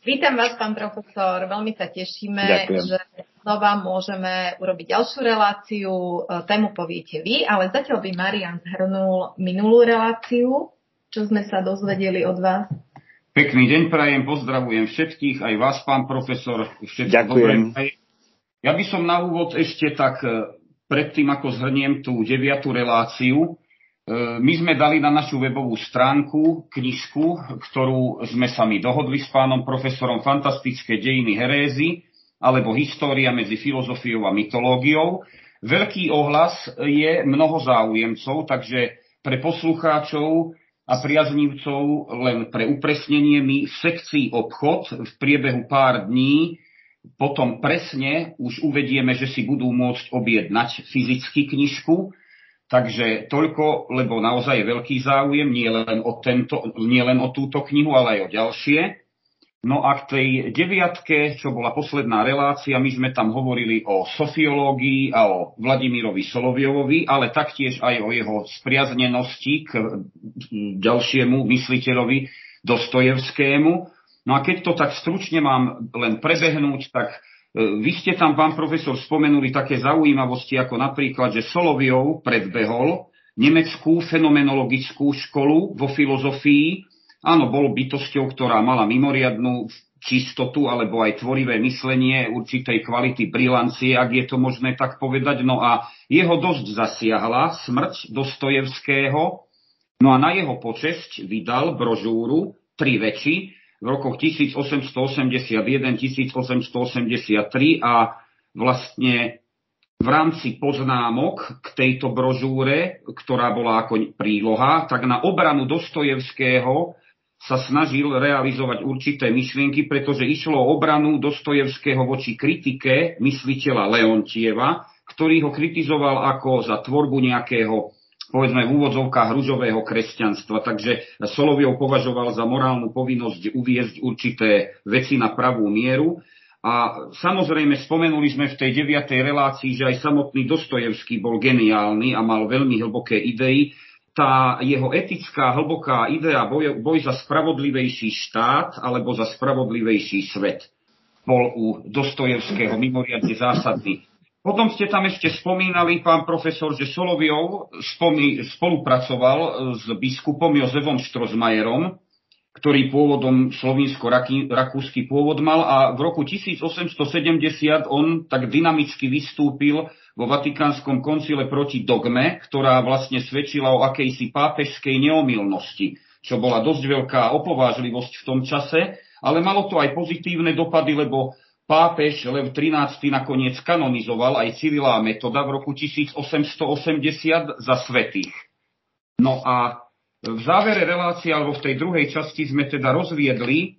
Vítam vás, pán profesor. Veľmi sa tešíme, Ďakujem. že znova môžeme urobiť ďalšiu reláciu. Tému poviete vy, ale zatiaľ by Marián zhrnul minulú reláciu, čo sme sa dozvedeli od vás. Pekný deň prajem, pozdravujem všetkých, aj vás, pán profesor. Ďakujem. Ja by som na úvod ešte tak, predtým ako zhrniem tú 9. reláciu, my sme dali na našu webovú stránku knižku, ktorú sme sa my dohodli s pánom profesorom, Fantastické dejiny herézy, alebo História medzi filozofiou a mytológiou. Veľký ohlas je mnoho záujemcov, takže pre poslucháčov a priaznivcov len pre upresnenie my v sekcii obchod v priebehu pár dní potom presne už uvedieme, že si budú môcť objednať fyzicky knižku. Takže toľko, lebo naozaj je veľký záujem, nie len o túto knihu, ale aj o ďalšie. No a k tej 9, čo bola posledná relácia, my sme tam hovorili o sofiológii a o Vladimirovi Solovjovovi, ale taktiež aj o jeho spriaznenosti k ďalšiemu mysliteľovi Dostojevskému. No a keď to tak stručne mám len prebehnúť, tak vy ste tam, pán profesor, spomenuli také zaujímavosti, ako napríklad, že Solovjov predbehol nemeckú fenomenologickú školu vo filozofii. Áno, bol bytosťou, ktorá mala mimoriadnu čistotu alebo aj tvorivé myslenie určitej kvality brilancie, ak je to možné tak povedať. No a jeho dosť zasiahla smrť Dostojevského. No a na jeho počesť vydal brožúru 3 veci v rokoch 1881-1883 a vlastne v rámci poznámok k tejto brožúre, ktorá bola ako príloha, tak na obranu Dostojevského sa snažil realizovať určité myšlienky, pretože išlo o obranu Dostojevského voči kritike mysliteľa Leontieva, ktorý ho kritizoval ako za tvorbu nejakého, povedzme v úvodzovkách, ružového kresťanstva. Takže Solovjov považoval za morálnu povinnosť uviesť určité veci na pravú mieru. A samozrejme spomenuli sme v tej 9. relácii, že aj samotný Dostojevský bol geniálny a mal veľmi hlboké idei. Tá jeho etická hlboká idea, boj za spravodlivejší štát alebo za spravodlivejší svet, bol u Dostojevského mimoriadne zásadný. Potom ste tam ešte spomínali, pán profesor, že Solovjov spolupracoval s biskupom Jozefom Strossmayerom, ktorý pôvodom slovinsko-rakúsky pôvod mal, a v roku 1870 on tak dynamicky vystúpil vo Vatikánskom koncile proti dogme, ktorá vlastne svedčila o akejsi pápežskej neomylnosti, čo bola dosť veľká opovážlivosť v tom čase, ale malo to aj pozitívne dopady, lebo pápež Lev XIII nakoniec kanonizoval aj Cyrila a Metoda v roku 1880 za svätých. No a v závere relácie, alebo v tej druhej časti sme teda rozviedli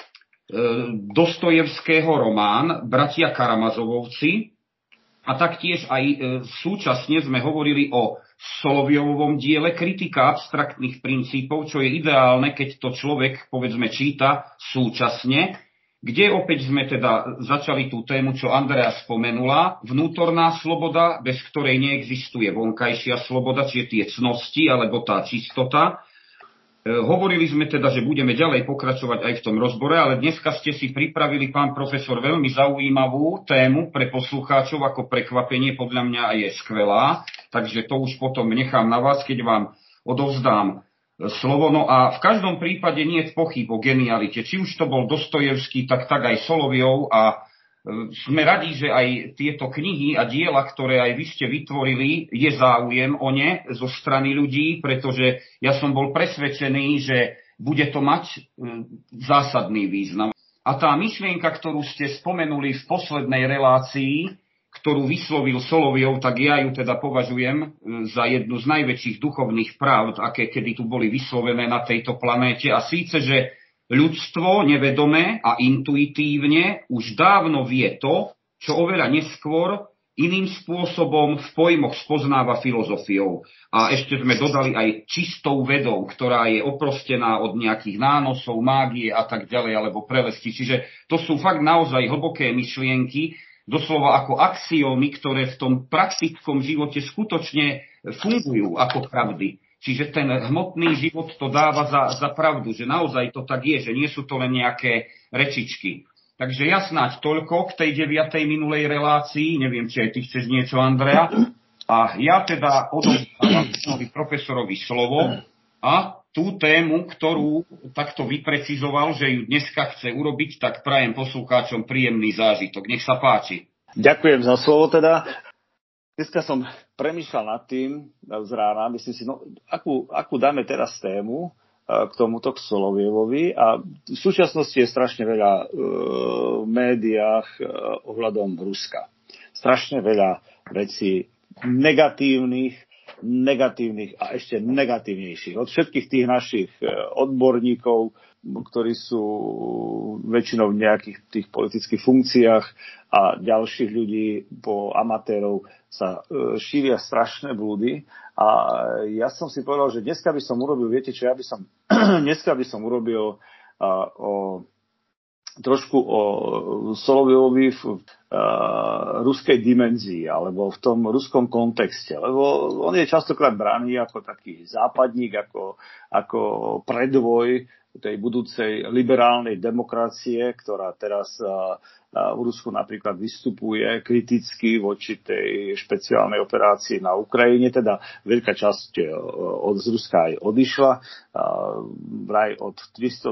Dostojevského román Bratia Karamazovovci a taktiež aj súčasne sme hovorili o Solovjovovom diele Kritika abstraktných princípov, čo je ideálne, keď to človek, povedzme, číta súčasne, kde opäť sme teda začali tú tému, čo Andrea spomenula, vnútorná sloboda, bez ktorej neexistuje vonkajšia sloboda, čiže tie cnosti alebo tá čistota. Hovorili sme teda, že budeme ďalej pokračovať aj v tom rozbore, ale dneska ste si pripravili, pán profesor, veľmi zaujímavú tému pre poslucháčov, ako prekvapenie, podľa mňa je skvelá, takže to už potom nechám na vás, keď vám odovzdám slovo. No a v každom prípade nie je pochyb o genialite. Či už to bol Dostojevský, tak aj Solovjov, a sme radi, že aj tieto knihy a diela, ktoré aj vy ste vytvorili, je záujem o ne zo strany ľudí, pretože ja som bol presvedčený, že bude to mať zásadný význam. A tá myšlienka, ktorú ste spomenuli v poslednej relácii, ktorú vyslovil Solovjov, tak ja ju teda považujem za jednu z najväčších duchovných pravd, aké kedy tu boli vyslovené na tejto planéte. A síce, že ľudstvo nevedome a intuitívne už dávno vie to, čo oveľa neskôr iným spôsobom v pojmoch spoznáva filozofiou. A ešte sme dodali aj čistou vedou, ktorá je oprostená od nejakých nánosov, mágie a tak ďalej, alebo prelesti. Čiže to sú fakt naozaj hlboké myšlienky, doslova ako axiómy, ktoré v tom praktickom živote skutočne fungujú ako pravdy. Čiže ten hmotný život to dáva za pravdu, že naozaj to tak je, že nie sú to len nejaké rečičky. Takže ja snáď toľko k tej 9. minulej relácii, neviem, či aj ty chceš niečo, Andrea. A ja teda odovzdávam profesorovi slovo a tú tému, ktorú takto vyprecizoval, že ju dneska chce urobiť, tak prajem poslucháčom príjemný zážitok. Nech sa páči. Ďakujem za slovo teda. Dneska som premýšľal nad tým z rána, myslím si, akú dáme teraz tému k tomuto, k Solovievovi. A v súčasnosti je strašne veľa v médiách ohľadom Ruska. Strašne veľa vecí negatívnych a ešte negatívnejších. Od všetkých tých našich odborníkov, ktorí sú väčšinou v nejakých tých politických funkciách a ďalších ľudí po amatérov sa šíria strašné blúdy. A ja som si povedal, že dneska by som urobil, viete čo, dneska by som urobil trošku o Solovjovovi v ruskej dimenzii alebo v tom ruskom kontexte, lebo on je častokrát braný ako taký západník, ako predvoj tej budúcej liberálnej demokracie, ktorá teraz v Rusku napríklad vystupuje kriticky voči tej špeciálnej operácii na Ukrajine, teda veľká časť z Ruska aj odišla, vraj od 300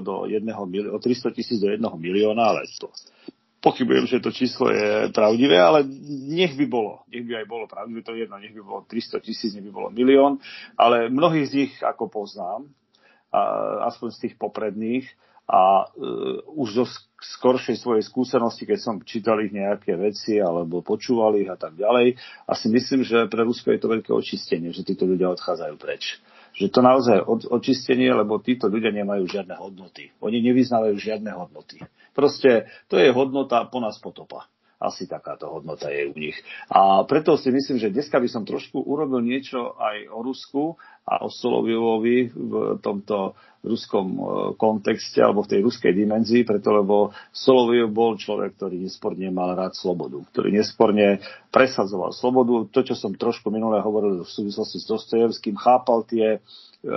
000 do 1 milióna, ale to pochybujem, že to číslo je pravdivé, ale nech by aj bolo pravdivé, to je jedno, nech by bolo 300 000, nech by bolo milión, ale mnohých z nich, ako poznám, aspoň z tých popredných, a už zo skoršej svojej skúsenosti, keď som čítal ich nejaké veci alebo počúval ich a tak ďalej, a si myslím, že pre Rusko je to veľké očistenie, že títo ľudia odchádzajú preč. Že to naozaj očistenie, lebo títo ľudia nemajú žiadne hodnoty. Oni nevyznávajú žiadne hodnoty. Proste to je hodnota po nás potopa. Asi takáto hodnota je u nich. A preto si myslím, že dneska by som trošku urobil niečo aj o Rusku a o Solovjovovi v tomto ruskom kontexte alebo v tej ruskej dimenzii, preto lebo Solovjov bol človek, ktorý nesporne mal rád slobodu, ktorý nesporne presadzoval slobodu. To, čo som trošku minule hovoril v súvislosti s Dostojevským, chápal tie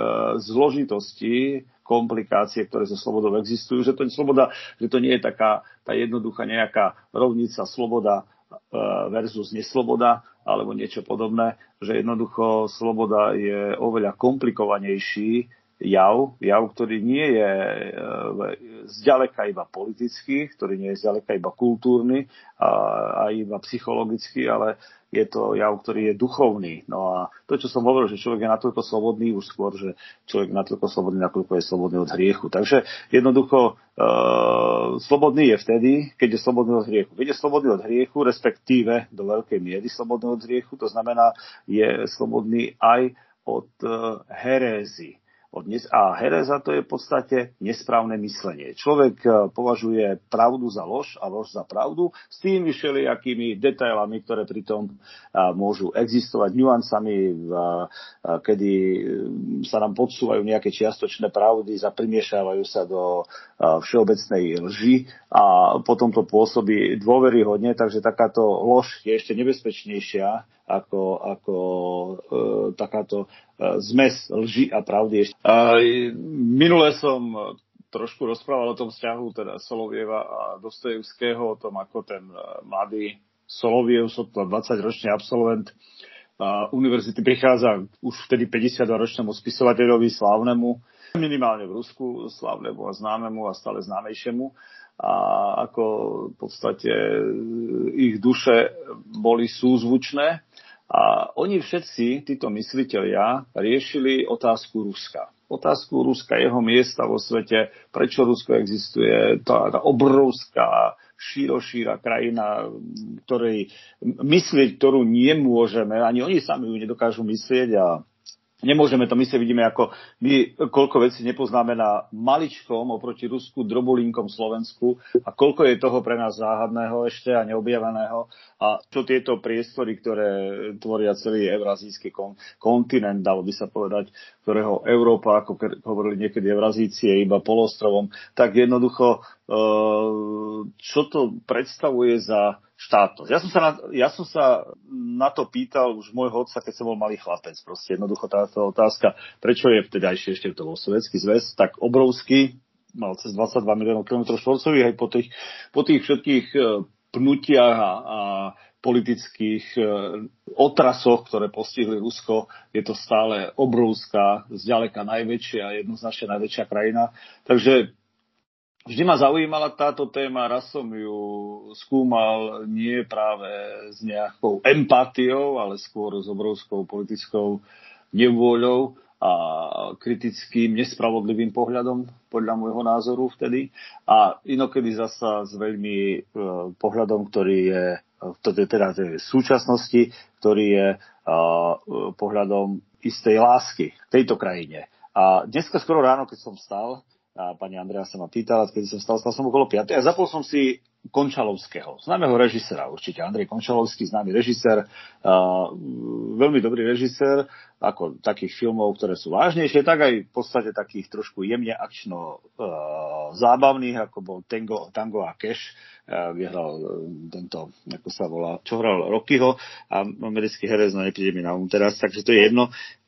zložitosti, komplikácie, ktoré so slobodou existujú, že to je sloboda, že to nie je taká tá jednoduchá nejaká rovnica sloboda versus nesloboda alebo niečo podobné, že jednoducho sloboda je oveľa komplikovanejší jav, ktorý nie je zďaleka iba politický, ktorý nie je zďaleka iba kultúrny a iba psychologický, ale je to jav, ktorý je duchovný. No a to, čo som hovoril, že človek je natoľko slobodný, už skôr, že človek je natoľko slobodný, nakoľko je slobodný od hriechu. Takže jednoducho slobodný je vtedy, keď je slobodný od hriechu. Keď je slobodný od hriechu, respektíve do veľkej miery slobodný od hriechu, to znamená, je slobodný aj od herézy. A heréza to je v podstate nesprávne myslenie. Človek považuje pravdu za lož a lož za pravdu s tými všelijakými detailami, ktoré pritom môžu existovať, nuancami, kedy sa nám podsúvajú nejaké čiastočné pravdy, primiešavajú sa do všeobecnej lži a potom to pôsobí dôveryhodne, takže takáto lož je ešte nebezpečnejšia ako takáto zmes lži a pravdy. Minule som trošku rozprával o tom vzťahu teda Solovjeva a Dostojevského, o tom, ako ten mladý Solovjev, 20-ročný absolvent univerzity, prichádza už vtedy 52-ročnému spisovateľovi slávnemu, minimálne v Rusku, slávnemu a známemu a stále známejšiemu. A ako v podstate ich duše boli súzvučné. A oni všetci, títo myslitelia, riešili otázku Ruska. Otázku Ruska, jeho miesta vo svete, prečo Rusko existuje, tá obrovská, šírošíra krajina, ktorú nemôžeme, ani oni sami ju nedokážu myslieť a nemôžeme to myslieť, vidíme, ako my koľko vecí nepoznáme na maličkom oproti Rusku, drobulinkom Slovensku a koľko je toho pre nás záhadného ešte a neobjaveného a čo tieto priestory, ktoré tvoria celý eurazijský kontinent, dalo by sa povedať, ktorého Európa, ako hovorili niekedy Eurazíci, je iba polostrovom, tak jednoducho čo to predstavuje za štátnosť. Ja som sa na to pýtal už môjho otca, keď som bol malý chlapec. Proste jednoducho táto otázka, prečo je vtedajšie ešte to bol Sovietsky zväz tak obrovský, mal cez 22 miliónov kilometrov štvorcových, aj po tých všetkých pnutiach a politických otrasoch, ktoré postihli Rusko, je to stále obrovská, zďaleka najväčšia, jednoznačne najväčšia krajina. Takže vždy ma zaujímala táto téma, raz som ju skúmal nie práve s nejakou empátiou, ale skôr s obrovskou politickou nevôľou a kritickým, nespravodlivým pohľadom, podľa môjho názoru vtedy. A inokedy zasa s veľmi pohľadom, ktorý je teda v súčasnosti, ktorý je pohľadom istej lásky tejto krajine. A dneska skoro ráno, keď som vstal, a pani Andrea sa ma pýtala, kedy som stal som okolo 5. A zapol som si Končalovského, známeho režisera určite. Andrej Končalovský, známy režisér, veľmi dobrý režisér, ako takých filmov, ktoré sú vážnejšie, tak aj v podstate takých trošku jemne akčno zábavných, ako bol Tango a Cash, kde hral tento, ako sa volá, čo hral Rockyho, a americký herec, no nepríde mi na teraz, takže to je jedno.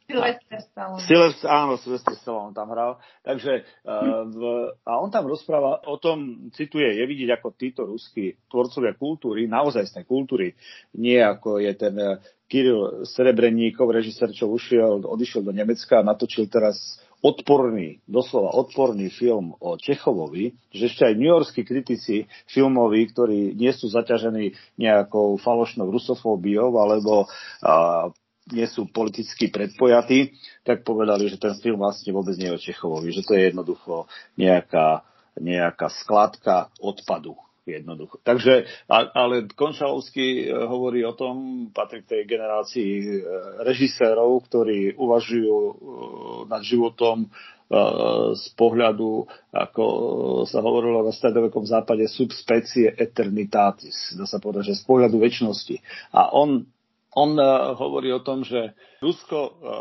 Sylvester Stallone tam hral. Takže, a on tam rozpráva o tom, cituje, je vidieť, ako títo ruskí tvorcovia kultúry, naozajstnej kultúry, nie ako je ten Kiril Serebrenníkov, režisér, čo odišiel do Nemecka a natočil teraz doslova odporný film o Čechovovi, že ešte aj newyorskí kritici filmoví, ktorí nie sú zaťažení nejakou falošnou rusofóbiou alebo nie sú politicky predpojatí, tak povedali, že ten film vlastne vôbec nie je o Čechovovi, že to je jednoducho nejaká skladka odpadu. Jednoducho. Takže, ale Končalovský hovorí o tom, patrí k tej generácii režisérov, ktorí uvažujú nad životom z pohľadu, ako sa hovorilo na stredovekom západe, subspecie eternitatis. Dá sa povedať, že z pohľadu večnosti. A on hovorí o tom, že Rusko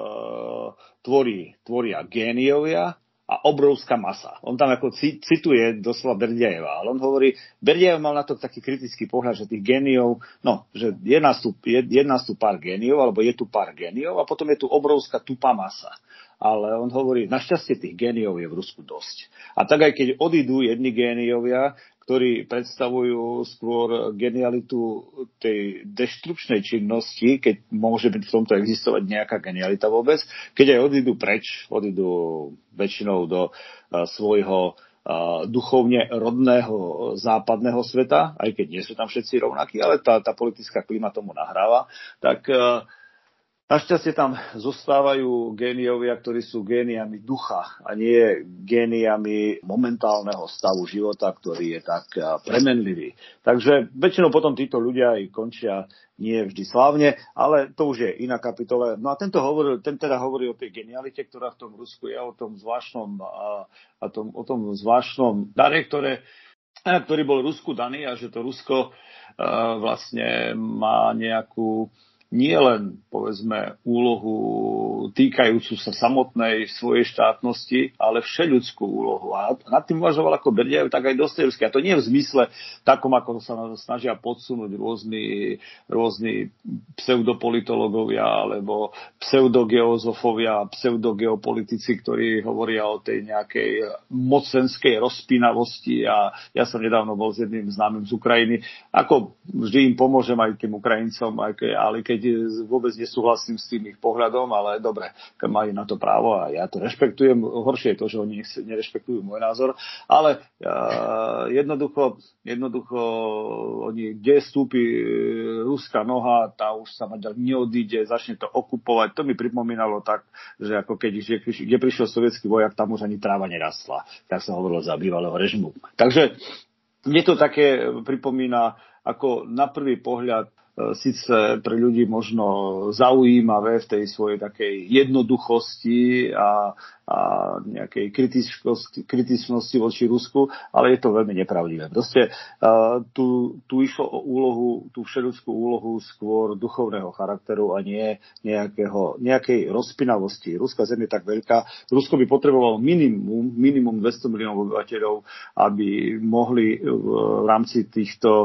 tvoria géniovia a obrovská masa. On tam ako cituje doslova Berdiajeva, ale on hovorí, Berdiajev mal na to taký kritický pohľad, že tých géniov, že je nás tu pár géniov, alebo je tu pár géniov a potom je tu obrovská tupá masa. Ale on hovorí, našťastie tých géniov je v Rusku dosť. A tak aj keď odídu jedni géniovia, ktorí predstavujú skôr genialitu tej deštrukčnej činnosti, keď môže byť v tomto existovať nejaká genialita vôbec, keď aj odídu väčšinou do svojho duchovne rodného západného sveta, aj keď nie sú tam všetci rovnakí, ale tá politická klíma tomu nahráva, tak našťastie tam zostávajú géniovia, ktorí sú géniami ducha a nie géniami momentálneho stavu života, ktorý je tak premenlivý. Takže väčšinou potom títo ľudia aj končia nie vždy slávne, ale to už je iná kapitola. No a ten teda hovorí o tej genialite, ktorá v tom Rusku je, o tom zvláštnom dare, ktorý bol Rusku daný a že to Rusko vlastne má nejakú nie len, povedzme, úlohu týkajúcu sa samotnej svojej štátnosti, ale všeľudskú úlohu. A nad tým uvažoval ako Berdiajev, tak aj Dostojevský. A to nie v zmysle takom, ako sa snažia podsunúť rôzni pseudopolitológovia alebo pseudogeozofovia, pseudogeopolitici, ktorí hovoria o tej nejakej mocenskej rozpínavosti. A ja som nedávno bol s jedným známym z Ukrajiny. Ako vždy im pomôžem aj tým Ukrajincom, ale keď vôbec nesúhlasím s tým ich pohľadom, ale dobre, majú na to právo a ja to rešpektujem. Horšie je to, že oni nerešpektujú môj názor, ale jednoducho oni, kde vstúpi ruská noha, tá už sa neodíde, začne to okupovať. To mi pripomínalo tak, že ako keď kde prišiel sovietský vojak, tam už ani tráva nerastla. Tak sa hovorilo za bývalého režimu. Takže mne to také pripomína ako na prvý pohľad síce pre ľudí možno zaujímavé v tej svojej takej jednoduchosti a nejakej kritičnosti voči Rusku, ale je to veľmi nepravdivé. Proste tu išlo o úlohu, tú všeľudskú úlohu skôr duchovného charakteru a nie nejakej rozpinavosti. Ruská zem je tak veľká. Rusko by potrebovalo minimum 200 miliónov obyvateľov, aby mohli v rámci týchto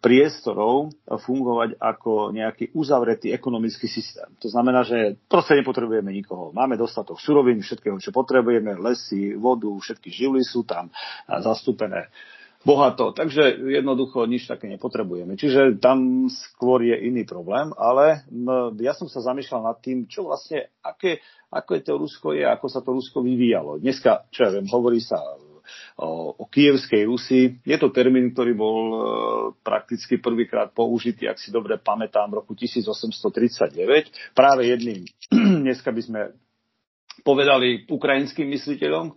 priestorov fungovať ako nejaký uzavretý ekonomický systém. To znamená, že proste nepotrebujeme nikoho. Máme dostatok surovín, všetkého, čo potrebujeme, lesy, vodu, všetky živly sú tam zastúpené bohato. Takže jednoducho nič také nepotrebujeme. Čiže tam skôr je iný problém, ale ja som sa zamýšľal nad tým, čo vlastne, ako to Rusko je, ako sa to Rusko vyvíjalo. Dneska, čo ja viem, hovorí sa o Kyjevskej Rusi. Je to termín, ktorý bol prakticky prvýkrát použitý, ak si dobre pamätám, v roku 1839. Práve jedným, dneska by sme povedali ukrajinským mysliteľom,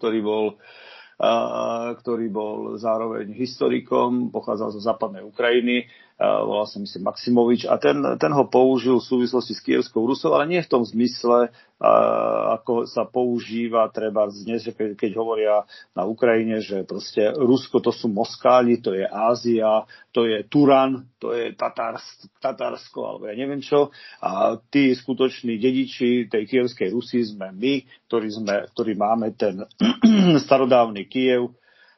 ktorý bol zároveň historikom, pochádzal zo západnej Ukrajiny, volal sa myslím Maximovič a ten ho použil v súvislosti s Kyjevskou Rusou, ale nie v tom zmysle, ako sa používa treba dnes, keď hovoria na Ukrajine, že proste Rusko to sú Moskáli, to je Ázia, to je Turan, to je Tatársko, alebo ja neviem čo. A tí skutoční dediči tej Kyjevskej Rusy sme my, ktorí máme ten starodávny Kyjev,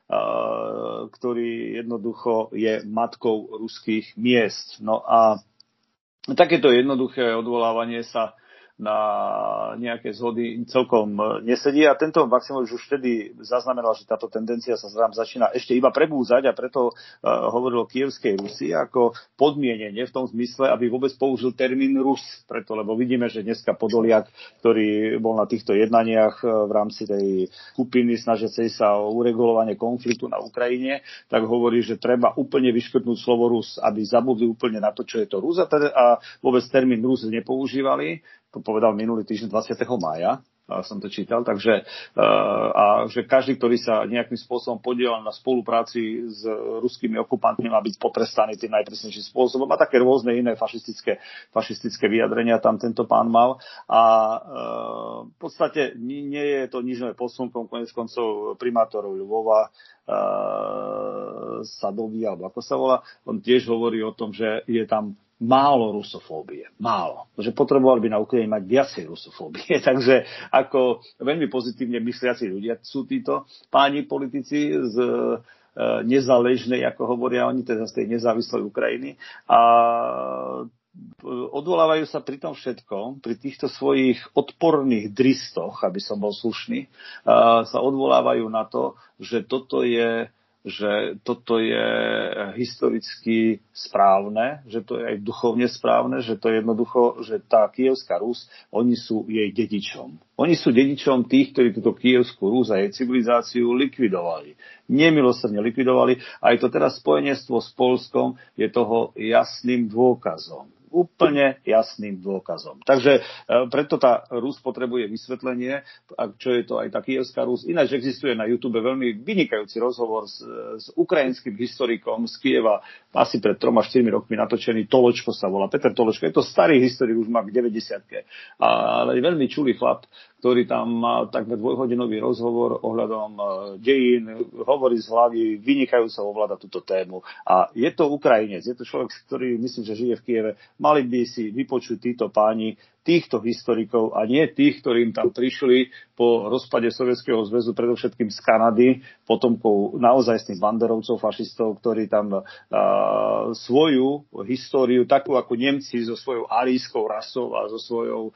ktorý jednoducho je matkou ruských miest. No a takéto jednoduché odvolávanie sa na nejaké zhody celkom nesedí a tento Maximovič už vtedy zaznamenal, že táto tendencia sa začína ešte iba prebúzať a preto hovoril o Kyjevskej Rusi ako podmienenie v tom zmysle, aby vôbec použil termín Rus. Preto, lebo vidíme, že dneska Podoliak, ktorý bol na týchto jednaniach v rámci tej skupiny snažiacej sa o uregulovanie konfliktu na Ukrajine, tak hovorí, že treba úplne vyškrtnúť slovo Rus, aby zabudli úplne na to, čo je to Rus a vôbec termín Rus nepoužívali. To povedal minulý týždeň 20. mája, som to čítal, takže že každý, ktorý sa nejakým spôsobom podielal na spolupráci s ruskými okupantmi, má byť potrestaný tým najpresnejším spôsobom a také rôzne iné fašistické vyjadrenia tam tento pán mal a v podstate nie je to nič nové pod slnkom, konec koncov primátorov Ľubova Sadový, alebo ako sa volá, on tiež hovorí o tom, že je tam málo rusofóbie. Málo. Že potrebovali by na Ukrajine mať viacej rusofóbie. Takže ako veľmi pozitívne mysliaci ľudia sú títo páni politici z nezáležnej, ako hovoria oni, teda z tej nezávislej Ukrajiny. A odvolávajú sa pri tom všetkom, pri týchto svojich odporných dristoch, aby som bol slušný, sa odvolávajú na to, že toto je historicky správne, že to je aj duchovne správne, že to je jednoducho, že tá Kyjevská Rus, oni sú jej dedičom. Oni sú dedičom tých, ktorí túto Kyjevskú Rus a jej civilizáciu likvidovali. Nemilosrdne likvidovali. Aj to teraz spojenectvo s Poľskom je toho jasným dôkazom. Úplne jasným dôkazom. Takže preto tá Rus potrebuje vysvetlenie, čo je to aj tá Kyjevská Rus. Ináč existuje na YouTube veľmi vynikajúci rozhovor s ukrajinským historikom z Kyjeva, asi pred 3-4 rokmi natočený, Toločko sa volá, Peter Toločko. Je to starý historik, už má k 90-ke, ale veľmi čulý chlap, ktorý tam má takmer 2-hodinový rozhovor ohľadom dejín, hovorí z hlavy, vynikajúco ovláda túto tému. A je to Ukrajinec, je to človek, ktorý myslím, že žije v Kyjeve. Mali by si vypočuť títo páni, týchto historikov a nie tých, ktorým tam prišli po rozpade Sovietskeho zväzu, predovšetkým z Kanady, potomkov naozajstných banderovcov, fašistov, ktorí tam svoju históriu, takú ako Nemci so svojou aríjskou rasou a so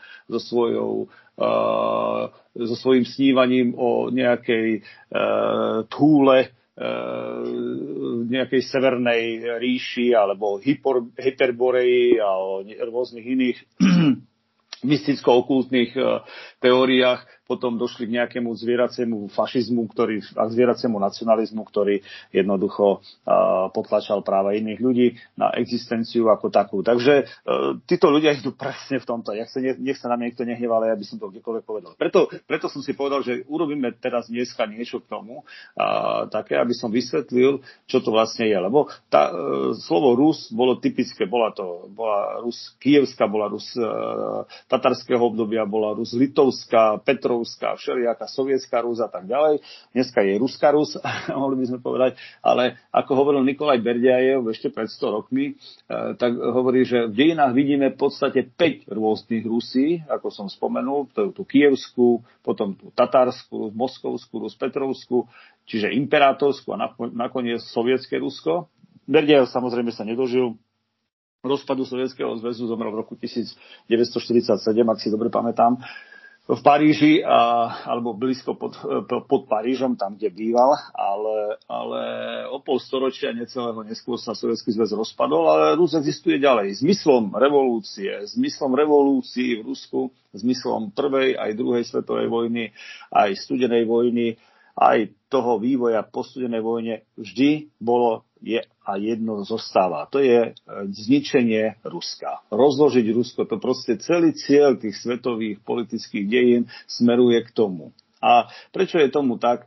svojím snívaním o nejakej Thule, nejakej severnej ríši alebo Hyperboreji a o rôznych iných mysticko-okultných teóriách, potom došli k nejakému zvieraciemu fašizmu, a zvieraciemu nacionalizmu, ktorý jednoducho potlačal práva iných ľudí na existenciu ako takú. Takže títo ľudia idú presne v tomto. Nech sa na mňa niekto nehnevá, ale ja by som to kdekoľvek povedal. Preto som si povedal, že urobíme teraz dneska niečo k tomu, také, aby som vysvetlil, čo to vlastne je. Lebo slovo Rus bolo typické, bola Rus Kyjevská, bola Rus tatarského obdobia, bola Rus litovská, petrovská, všelijaká sovietská Rus a tak ďalej. Dneska je ruská Rus, mohli by sme povedať, ale ako hovoril Nikolaj Berdiajev ešte pred 100 rokmi, tak hovorí, že v dejinách vidíme v podstate 5 rôznych Rusí, ako som spomenul, tú Kyjevskú, potom tú tatárskú, moskovskú Rus, petrovskú, čiže imperátorskú a nakoniec sovietské Rusko. Berdiajev samozrejme sa nedožil rozpadu Sovietskeho zväzu, zomrel v roku 1947, ak si dobre pamätám, v Paríži, alebo blízko pod Parížom, tam, kde býval, ale o pol storočia necelého neskôr sa Sovietsky zväz rozpadol, ale Rus existuje ďalej. Zmyslom revolúcií v Rusku, zmyslom prvej aj druhej svetovej vojny, aj studenej vojny, aj toho vývoja po studenej vojne vždy bolo a jedno zostáva. To je zničenie Ruska. Rozložiť Rusko, to proste celý cieľ tých svetových politických dejín smeruje k tomu. A prečo je tomu tak,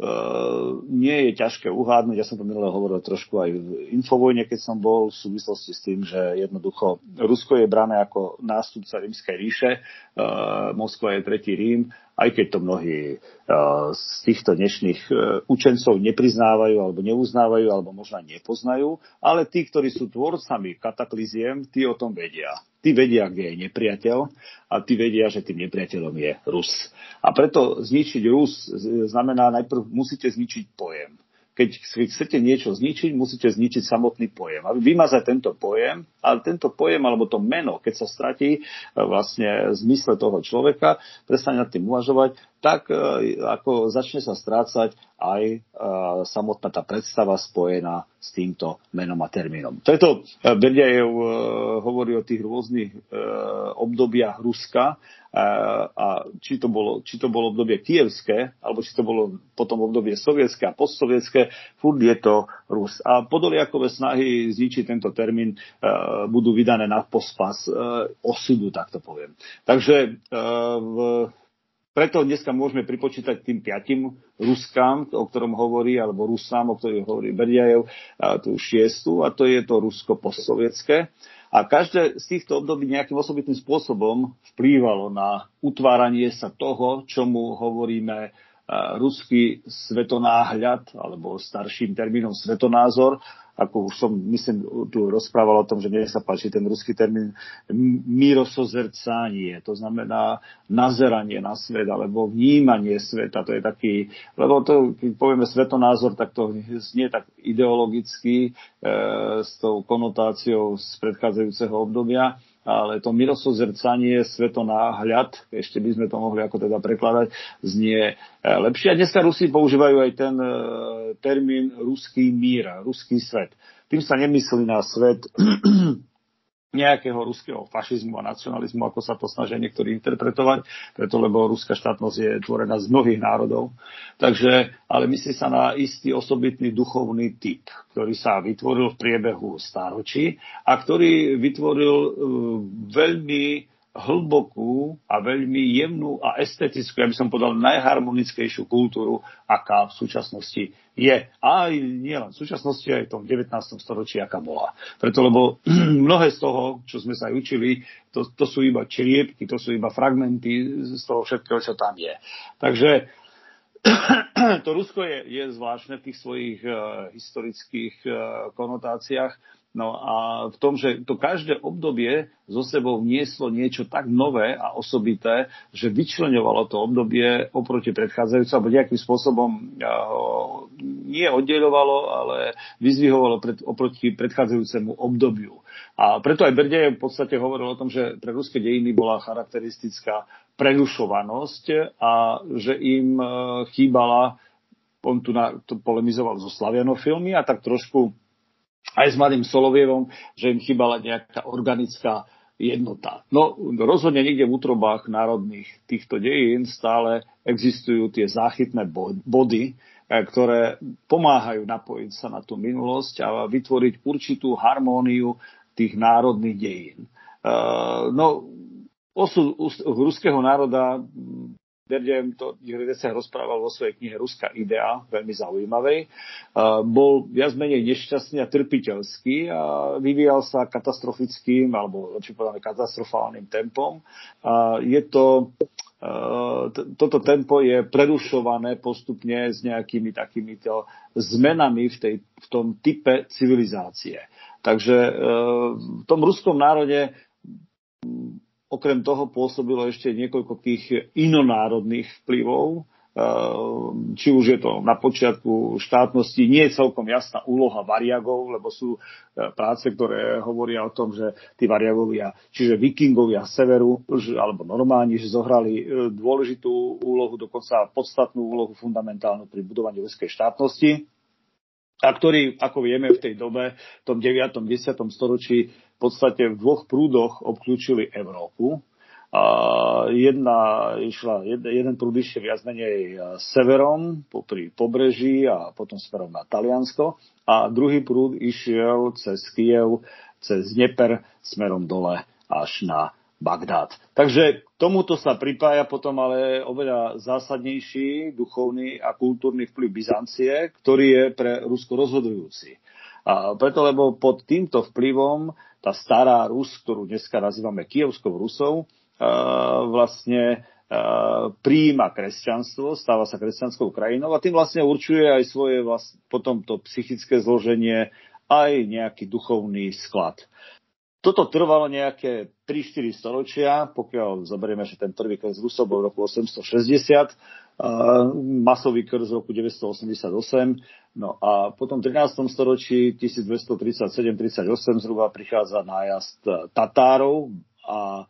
nie je ťažké uhádnuť. Ja som to minulé hovoril trošku aj v Infovojne, keď som bol, v súvislosti s tým, že jednoducho Rusko je brané ako nástupca Rímskej ríše, Moskva je tretí Rím, aj keď to mnohí z týchto dnešných učencov nepriznávajú alebo neuznávajú alebo možno nepoznajú, ale tí, ktorí sú tvorcami katakliziem, tí o tom vedia. Tí vedia, kde je nepriateľ a tí vedia, že tým nepriateľom je Rus. A preto zničiť Rus znamená najprv musíte zničiť pojem. Keď chcete niečo zničiť, musíte zničiť samotný pojem. A vymazať tento pojem, ale tento pojem alebo to meno, keď sa stratí vlastne v zmysle toho človeka, prestane nad tým uvažovať, tak ako začne sa strácať aj samotná tá predstava spojená s týmto menom a termínom. Preto Berdiajev hovorí o tých rôznych obdobiach Ruska, a či to bolo obdobie kievské, alebo či to bolo potom obdobie sovietské a postsovietské, furt je to Rus. A podoliakové snahy zničiť tento termín budú vydané na pospas osudu, tak to poviem. Takže preto dneska môžeme pripočítať tým 5 Ruskám, o ktorom hovorí, alebo Rusám, o ktorých hovorí Berdiajev, tú 6, a to je to Rusko postsovietské. A každé z týchto období nejakým osobitným spôsobom vplývalo na utváranie sa toho, čomu hovoríme ruský svetonáhľad, alebo starším termínom svetonázor. Ako už som, myslím, tu rozprával o tom, že mne sa páči ten ruský termín mirosozercanie, to znamená nazeranie na svet, alebo vnímanie sveta. To je taký, lebo to, keď povieme svetonázor, tak to znie tak ideologicky s tou konotáciou z predchádzajúceho obdobia, ale to mirosozercanie, svetonáhľad, ešte by sme to mohli ako teda prekladať, znie lepšie. A dneska Rusi používajú aj ten termín ruský mír, ruský svet. Tým sa nemyslí na svet nejakého ruského fašizmu a nacionalizmu, ako sa to snažia niektorí interpretovať, preto lebo ruská štátnosť je tvorená z mnohých národov. Takže, ale myslí sa na istý osobitný duchovný typ, ktorý sa vytvoril v priebehu stáročí a ktorý vytvoril veľmi hlbokú a veľmi jemnú a estetickú, ja by som povedal, najharmonickejšiu kultúru, aká v súčasnosti je. A nie len v súčasnosti, aj v tom 19. storočí, aká bola. Preto, lebo mnohé z toho, čo sme sa aj učili, to sú iba čriepky, to sú iba fragmenty z toho všetkého, čo tam je. Takže to Rusko je zvláštne v tých svojich historických konotáciách. No a v tom, že to každé obdobie zo sebou nieslo niečo tak nové a osobité, že vyčleňovalo to obdobie oproti predchádzajúcemu, alebo nejakým spôsobom nie oddeľovalo, ale vyzdvihovalo oproti predchádzajúcemu obdobiu. A preto aj Berdiajev v podstate hovoril o tom, že pre ruské dejiny bola charakteristická prerušovanosť a že im chýbala, on tu polemizoval so slavianofilmi a tak trošku aj s mladým Solovievom, že im chýbala nejaká organická jednota. No rozhodne niekde v útrobách národných týchto dejín stále existujú tie záchytné body, ktoré pomáhajú napojiť sa na tú minulosť a vytvoriť určitú harmóniu tých národných dejín. Osud ruského národa Berdiajev to sa rozprával vo svojej knihe Ruská idea, veľmi zaujímavej. Bol viac menej nešťastný a trpiteľský a vyvíjal sa katastrofickým, alebo lepšie povedané katastrofálnym tempom. Toto tempo je prerušované postupne s nejakými takýmito zmenami v tom type civilizácie. Takže v tom ruskom národe okrem toho pôsobilo ešte niekoľko tých inonárodných vplyvov, či už je to na počiatku štátnosti, nie je celkom jasná úloha variagov, lebo sú práce, ktoré hovoria o tom, že tí variagovia, čiže vikingovia severu, alebo Normáni, že zohrali dôležitú úlohu, dokonca podstatnú úlohu fundamentálnu pri budovaní ruskej štátnosti, a ktorí, ako vieme, v tej dobe, v tom 9. 10. storočí v podstate v dvoch prúdoch obklúčili Európu. Jeden prúd išiel viac menej severom, popri pobreží a potom smerom na Taliansko, a druhý prúd išiel cez Kyjev, cez Dnieper, smerom dole až na Bagdád. Takže k tomuto sa pripája potom ale oveľa zásadnejší duchovný a kultúrny vplyv Byzancie, ktorý je pre Rusko rozhodujúci. A preto, lebo pod týmto vplyvom tá stará Rus, ktorú dneska nazývame Kyjevskou Rusou, vlastne prijíma kresťanstvo, stáva sa kresťanskou krajinou a tým vlastne určuje aj svoje potom to psychické zloženie, aj nejaký duchovný sklad. Toto trvalo nejaké 3-4 storočia, pokiaľ zoberieme, že ten prvý krst Rusov bol v roku 860, masový krst v roku 988, no a potom v 13. storočí 1237-38 zhruba prichádza nájazd Tatárov a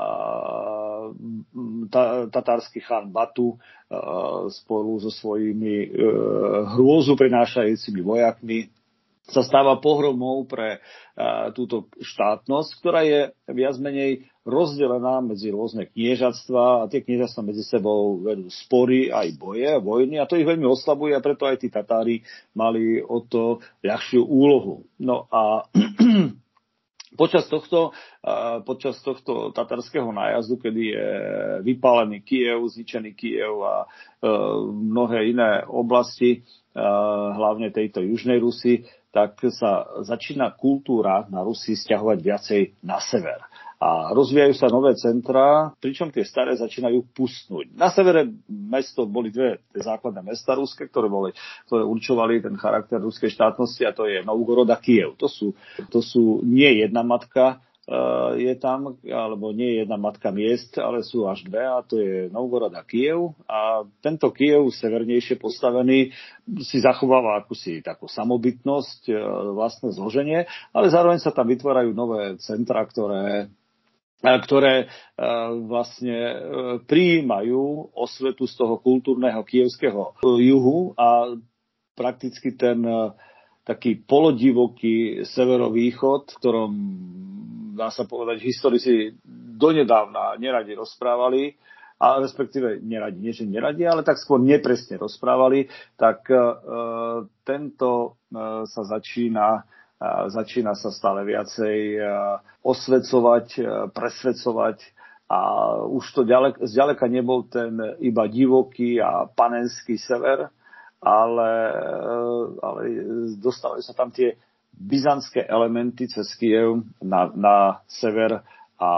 tatársky chán Batu spolu so svojimi hrôzu prinášajúcimi vojakmi sa stáva pohromou pre túto štátnosť, ktorá je viac menej rozdelená medzi rôzne kniežatstvá a tie kniežatstvá medzi sebou vedú spory, aj boje, vojny a to ich veľmi oslabuje a preto aj tí Tatári mali o to ľahšiu úlohu. No a Počas tohto tatarského nájazdu, kedy je vypálený Kyjev, zničený Kyjev a mnohé iné oblasti, hlavne tejto južnej Rusy, tak sa začína kultúra na Rusi sťahovať viacej na sever. A rozvíjajú sa nové centrá, pričom tie staré začínajú pustnúť. Na severe mesto boli dve základné mesta ruské, ktoré určovali ten charakter ruskej štátnosti, a to je Novgorod a Kyjev. To sú nie jedna matka je tam, alebo nie je jedna matka miest, ale sú až dve, a to je Novgorod a Kyjev. A tento Kyjev, severnejšie postavený, si zachováva akúsi takú samobytnosť, vlastné zloženie, ale zároveň sa tam vytvárajú nové centra, ktoré vlastne prijímajú osvetu z toho kultúrneho kyjevského juhu a prakticky ten taký polodivoký severovýchod, v ktorom, dá sa povedať, historici donedávna neradi rozprávali, a respektíve neradi, ale tak skôr nepresne rozprávali, tak tento sa začína sa stále viacej osvecovať, presvedcovať, a už to zďaleka nebol ten iba divoký a panenský sever, ale dostali sa tam tie byzantské elementy cez Kyjev na sever a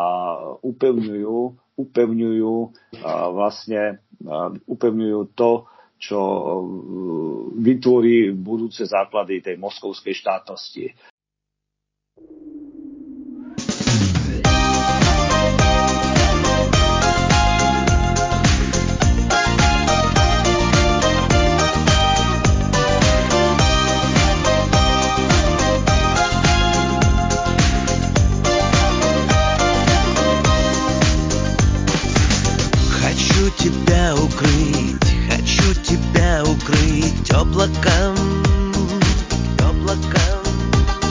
upevňujú to, čo vytvorí budúce základy tej moskovskej štátnosti. Укрыть облаком,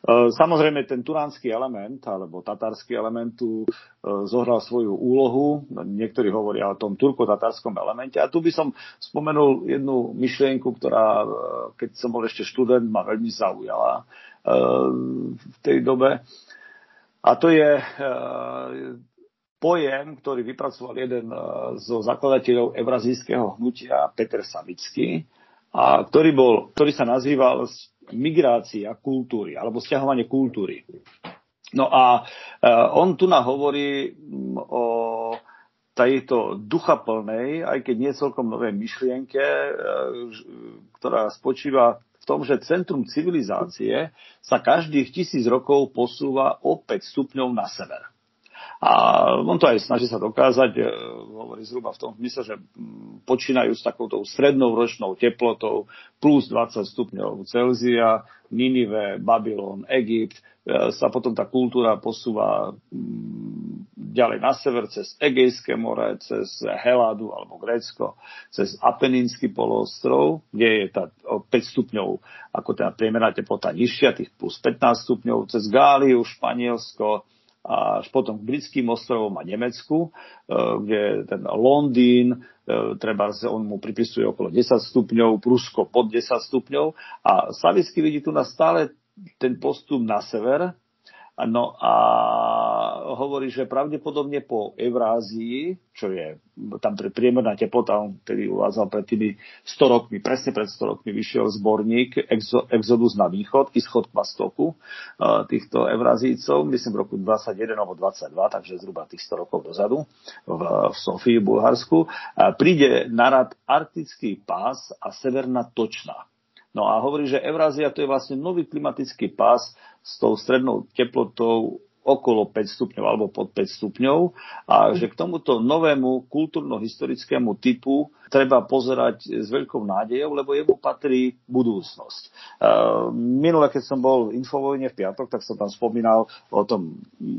Samozrejme, ten turánsky element, alebo tatársky element tu zohral svoju úlohu. Niektorí hovoria o tom turko-tatárskom elemente. A tu by som spomenul jednu myšlienku, ktorá, keď som bol ešte študent, ma veľmi zaujala v tej dobe. A to je pojem, ktorý vypracoval jeden zo zakladateľov eurazijského hnutia, Peter Savický, a ktorý sa nazýval migrácia kultúry, alebo sťahovanie kultúry. No a on tu hovorí o tejto duchaplnej, aj keď nie celkom novej myšlienke, ktorá spočíva v tom, že centrum civilizácie sa každých 1000 rokov posúva o 5 stupňov na sever. A on to aj snaží sa dokázať, hovorí zhruba v tom zmysle, že počínajú s takouto strednou ročnou teplotou plus 20 stupňov Celzia, Ninive, Babylon, Egypt, sa potom tá kultúra posúva ďalej na sever cez Egejské more, cez Heládu alebo Grécko, cez Apenínsky poloostrov, kde je tá o 5 stupňov ako tá priemerná teplota nižšia, tých plus 15 stupňov, cez Gáliu, Španielsko, až potom k britským ostrovom a Nemecku, kde ten Londýn, on mu pripisuje okolo 10 stupňov, Prusko pod 10 stupňov a Savický vidí tu na stále ten postup na sever. No a hovorí, že pravdepodobne po Eurázii, čo je tam priemerná teplota, on tedy uvádzal pred tými 100 rokmi, presne pred 100 rokmi vyšiel zborník Exodus na východ, Ischod k Vastoku týchto Eurázijcov, myslím v roku 21 alebo 22, takže zhruba tých 100 rokov dozadu v Sofii, v Bulharsku, príde na rad arktický pás a severná točná. No a hovorí, že Eurázia to je vlastne nový klimatický pás s tou strednou teplotou okolo 5 stupňov alebo pod 5 stupňov a že k tomuto novému kultúrno-historickému typu treba pozerať s veľkou nádejou, lebo jemu patrí budúcnosť. Minule, keď som bol v Infovojne v piatok, tak som tam spomínal o tom,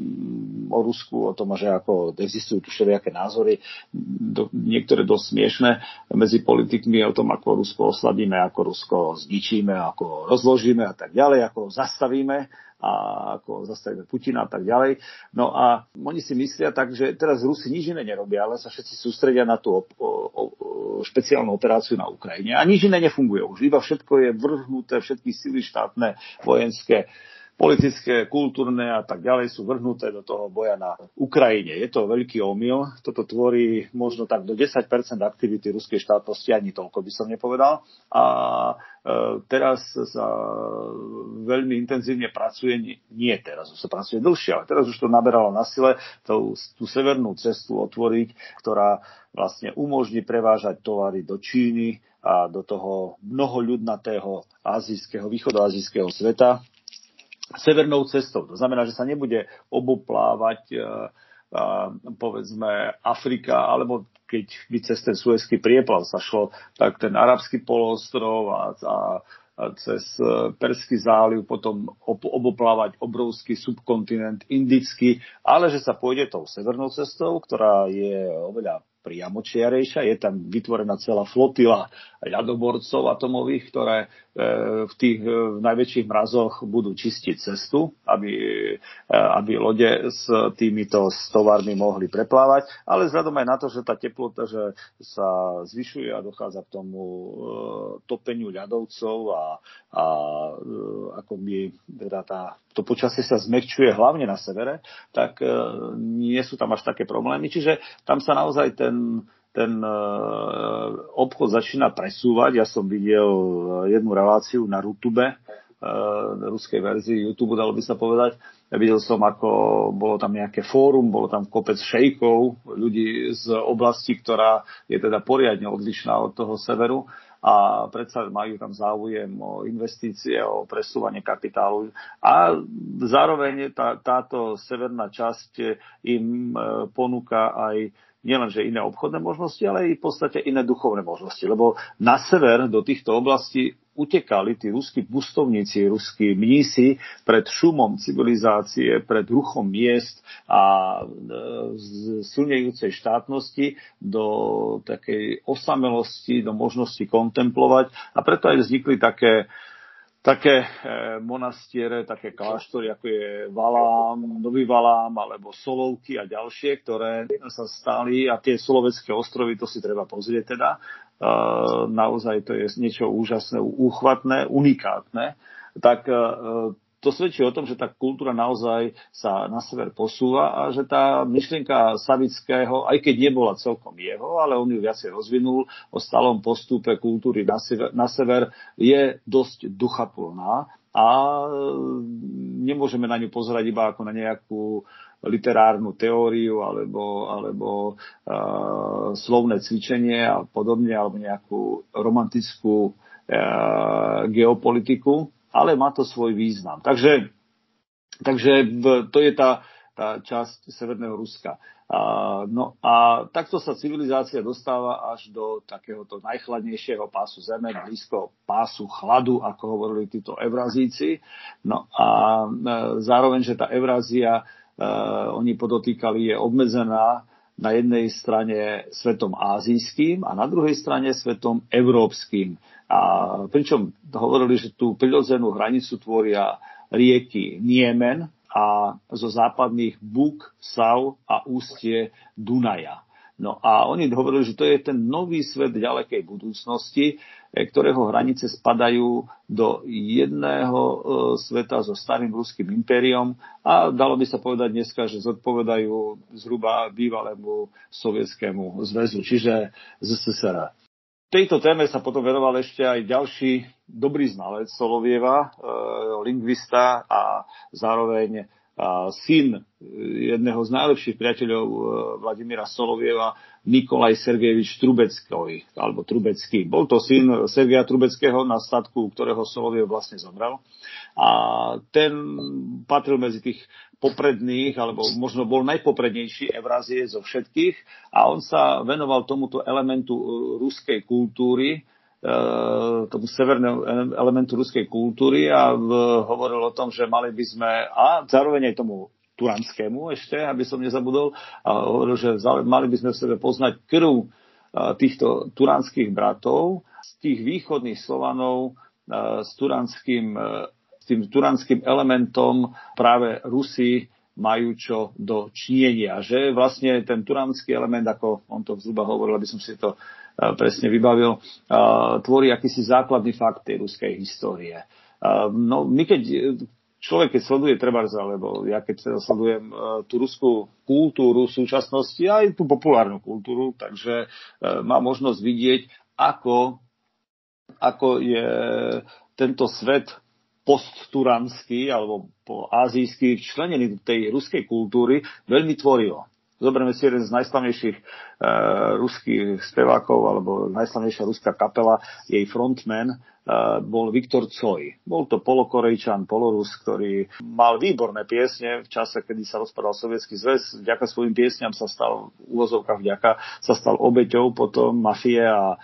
o Rusku, o tom, že ako existujú tu všelijaké názory, niektoré dosť smiešné medzi politikmi o tom, ako Rusko oslabíme, ako Rusko zničíme, ako rozložíme a tak ďalej, ako zastavíme a ako zastavíme Putina a tak ďalej. No a oni si myslia tak, že teraz Rusi nič iné nerobia, ale sa všetci sústredia na tú špeciálnu operáciu na Ukrajine. A nič iné nefunguje už. Iba všetko je vrhnuté, všetky sily štátne, vojenské, politické, kultúrne a tak ďalej sú vrhnuté do toho boja na Ukrajine. Je to veľký omyl. Toto tvorí možno tak do 10% aktivity ruskej štátnosti, ani toľko by som nepovedal. A teraz sa veľmi intenzívne pracuje, nie teraz, už sa pracuje dlhšie, ale teraz už to naberalo na sile tú severnú cestu otvoriť, ktorá vlastne umožní prevážať tovary do Číny a do toho mnohoľudnatého východoazijského sveta severnou cestou. To znamená, že sa nebude oboplávať povedzme Afrika, alebo keď by cez ten Suezský prieplav sa šlo, tak ten arabský poloostrov a cez Perský záliv potom oboplávať obrovský subkontinent indický, ale že sa pôjde tou severnou cestou, ktorá je oveľa priamočiarejšia. Je tam vytvorená celá flotila ľadoborcov atomových, ktoré v tých najväčších mrazoch budú čistiť cestu, aby lode s týmito tovarmi mohli preplávať. Ale vzhľadom aj na to, že tá teplota že sa zvyšuje a dochádza k tomu topeniu ľadovcov a akoby teda to počasie sa zmäkčuje hlavne na severe, tak nie sú tam až také problémy. Čiže tam sa naozaj ten obchod začína presúvať. Ja som videl jednu reláciu na Rutube, ruskej verzii YouTube, dalo by sa povedať. Ja videl som, ako bolo tam nejaké fórum, bolo tam kopec šejkov, ľudí z oblasti, ktorá je teda poriadne odlišná od toho severu. A predsa majú tam záujem o investície, o presúvanie kapitálu. A zároveň táto severná časť im ponúka aj nielenže iné obchodné možnosti, ale aj v podstate iné duchovné možnosti. Lebo na sever do týchto oblastí utekali tí ruskí pustovníci, ruskí mnísi pred šumom civilizácie, pred ruchom miest a silnejúcej štátnosti do takej osamelosti, do možnosti kontemplovať. A preto aj vznikli také také monastiere, také kláštory, ako je Valám, Nový Valám, alebo Solovky a ďalšie, ktoré sa stali, a tie Solovecké ostrovy, to si treba pozrieť teda. Naozaj to je niečo úžasné, úchvatné, unikátne. Tak to svedčí o tom, že tá kultúra naozaj sa na sever posúva a že tá myšlienka Savického, aj keď nebola celkom jeho, ale on ju viacej rozvinul, o stálom postupe kultúry na sever, je dosť duchaplná a nemôžeme na ňu pozerať iba ako na nejakú literárnu teóriu alebo slovné cvičenie a podobne, alebo nejakú romantickú geopolitiku, ale má to svoj význam. Takže to je tá časť Severného Ruska. No a takto sa civilizácia dostáva až do takéhoto najchladnejšieho pásu Zeme, blízko pásu chladu, ako hovorili títo Eurazíci. No a zároveň, že tá Eurázia, oni podotýkali, je obmedzená na jednej strane svetom ázijským a na druhej strane svetom európskym. A pričom hovorili, že tú prirodzenú hranicu tvoria rieky Niemen a zo západných Bug, Sau a ústie Dunaja. No a oni hovorili, že to je ten nový svet ďalekej budúcnosti, ktorého hranice spadajú do jedného sveta so starým ruským impériom a dalo by sa povedať dneska, že zodpovedajú zhruba bývalému sovietskému zväzu, čiže ZSSR. Tejto téme sa potom venoval ešte aj ďalší dobrý znalec Solovieva, lingvista a zároveň syn jedného z najlepších priateľov Vladimíra Solovieva, Nikolaj Sergejevič Trubecký, alebo Trubecký. Bol to syn Sergeja Trubeckého, na statku ktorého Soloviev vlastne zomrel. A ten patril medzi tých popredných, alebo možno bol najpoprednejší Eurázie zo všetkých. A on sa venoval tomuto elementu ruskej kultúry, tomu severnému elementu ruskej kultúry a hovoril o tom, že mali by sme, a zároveň aj tomu turanskému ešte, aby som nezabudol, a hovoril, že mali by sme v sebe poznať krv týchto turanských bratov, z tých východných Slovanov, s tým turanským elementom práve Rusi majú čo do činenia. Že vlastne ten turanský element, ako on to zhruba hovoril, aby som si to presne vybavil, tvorí akýsi základný fakt tej ruskej histórie. No, my človek, keď sleduje trebárs, alebo ja keď sledujem tú ruskú kultúru v súčasnosti, aj tú populárnu kultúru, takže má možnosť vidieť, ako je tento svet postturanský alebo po azijský včlenený do tej ruskej kultúry veľmi tvorivo. Zoberme si jeden z najslavnejších ruských spevákov, alebo najslavnejšia ruská kapela, jej frontman bol Viktor Tsoj. Bol to polokorejčan, polorus, ktorý mal výborné piesne v čase, kedy sa rozpadal Sovietsky zväz. Vďaka svojim piesňam sa stal, v úvozovkách sa stal obeťou potom mafie a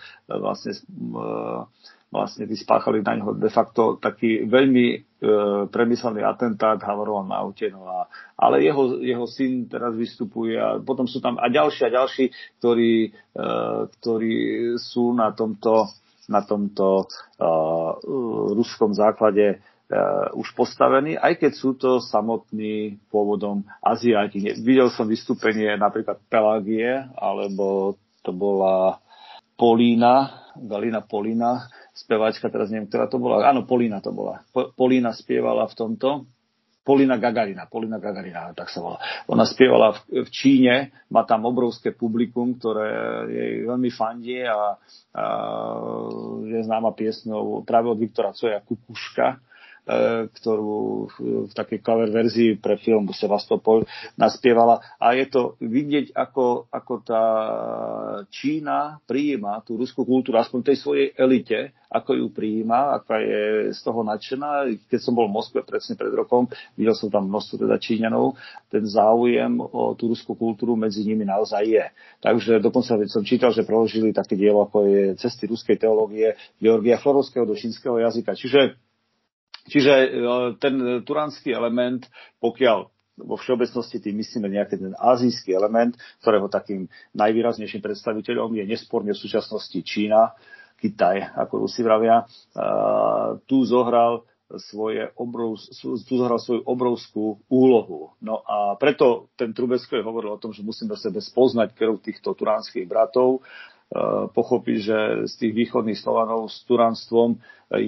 vlastne tí spáchali na ňo de facto taký veľmi premyslený atentát, havoroval na aute, ale jeho syn teraz vystupuje a potom sú tam a ďalší, ktorí sú na tomto ruskom základe už postavení, aj keď sú to samotní pôvodom Aziati. Videl som vystúpenie napríklad Pelagie, alebo to bola Galina Polína, speváčka, teraz neviem, ktorá to bola. Áno, Polína to bola. Polína spievala v tomto. Polína Gagarina, tak sa volá. Ona spievala v Číne, má tam obrovské publikum, ktoré jej veľmi fandí a je známa piesňou práve od Viktora Tsoja Kukuška, ktorú v takej cover verzii pre film Sevastopol naspievala. A je to vidieť, ako tá Čína prijíma tú ruskú kultúru, aspoň tej svojej elite, ako ju prijíma, aká je z toho nadšená. Keď som bol v Moskve presne pred rokom, videl som tam množstvo teda Číňanov, ten záujem o tú ruskú kultúru medzi nimi naozaj je. Takže dokonca som čítal, že preložili také dielo, ako je Cesty ruskej teológie Georgia Florovského do čínskeho jazyka. Čiže ten turanský element, pokiaľ vo všeobecnosti tým myslíme nejaký ten azijský element, ktorého takým najvýraznejším predstaviteľom je nesporne v súčasnosti Čína, Kitaj, ako Rusi vravia, tu zohral svoju obrovskú úlohu. No a preto ten Trubetský hovoril o tom, že musíme sebe spoznať krv týchto turánskych bratov, pochopiť, že z tých východných Slovanov s turánstvom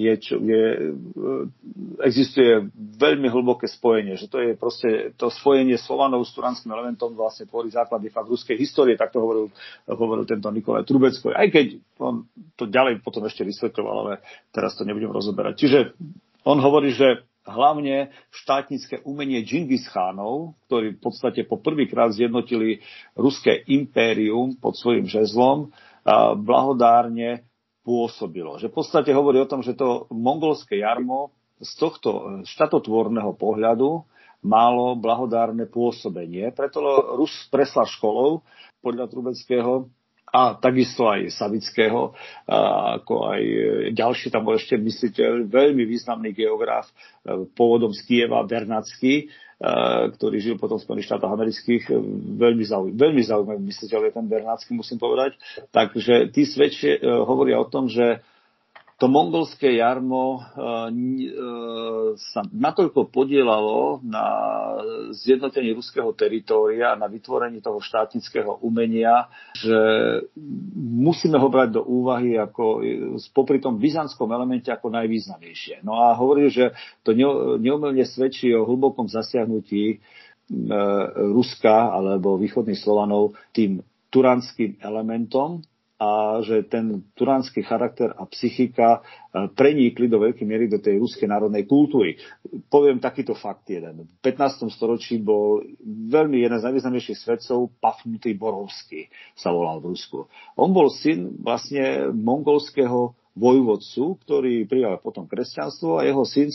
existuje veľmi hlboké spojenie, že to je proste to spojenie Slovanov s turánskym elementom vlastne tvorí základy fakt ruskej histórie, tak to hovoril tento Nikolaj Trubecký, aj keď on to ďalej potom ešte vysvetľoval, ale teraz to nebudem rozoberať. Čiže on hovorí, že hlavne štátnické umenie Džingis Chánov, ktorí v podstate po prvýkrát zjednotili ruské impérium pod svojím žezlom, blahodárne pôsobilo. Že v podstate hovorí o tom, že to mongolské jarmo z tohto štatotvorného pohľadu malo blahodárne pôsobenie. Preto Rus preslal školou podľa Trubeckého a takisto aj Savického, ako aj ďalší tam bol ešte mysliteľ, veľmi významný geograf, pôvodom z Kieva, Vernadsky, ktorý žil potom v Spojených štátoch amerických, veľmi zaujímavý mysliteľ je ten Vernadsky, musím povedať. Takže tí svedčia hovoria o tom, že to mongolské jarmo sa natoľko podielalo na zjednotení ruského teritória, na vytvorení toho štátnického umenia, že musíme ho brať do úvahy ako popri tom byzantskom elemente ako najvýznamnejšie. No a hovorí, že to neomylne svedčí o hlbokom zasiahnutí Ruska alebo východných Slovanov tým turánskym elementom, a že ten turánsky charakter a psychika prenikli do veľkej miery do tej ruskej národnej kultúry. Poviem takýto fakt jeden. V 15. storočí bol veľmi jeden z najvýznamnejších svedcov Pafnutý Borovský, sa volal v Rusku. On bol syn vlastne mongolského vojvodcu, ktorý prijal potom kresťanstvo a jeho syn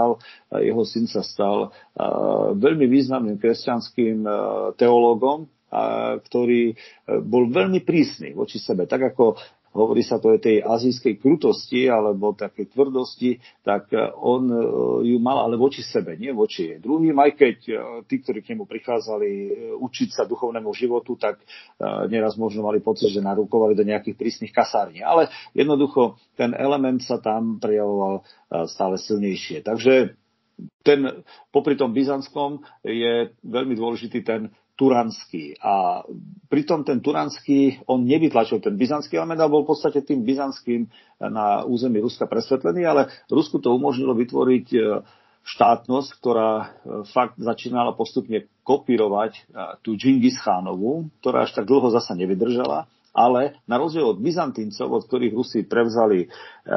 sa stal veľmi významným kresťanským teológom, ktorý bol veľmi prísny voči sebe. Tak ako hovorí sa to o tej azijskej krutosti alebo takej tvrdosti, tak on ju mal ale voči sebe, nie voči druhým. Aj keď tí, ktorí k nemu prichádzali učiť sa duchovnému životu, tak neraz možno mali pocit, že narúkovali do nejakých prísnych kasární. Ale jednoducho ten element sa tam prejavoval stále silnejšie. Takže popri tom byzantskom je veľmi dôležitý ten turánsky. A pritom ten turánsky, on nevytlačil ten byzantský element, ale bol v podstate tým byzantským na území Ruska presvetlený, ale Rusku to umožnilo vytvoriť štátnosť, ktorá fakt začínala postupne kopírovať tú Džingis Chánovú, ktorá až tak dlho zasa nevydržala, ale na rozdiel od Byzantíncov, od ktorých Rusi prevzali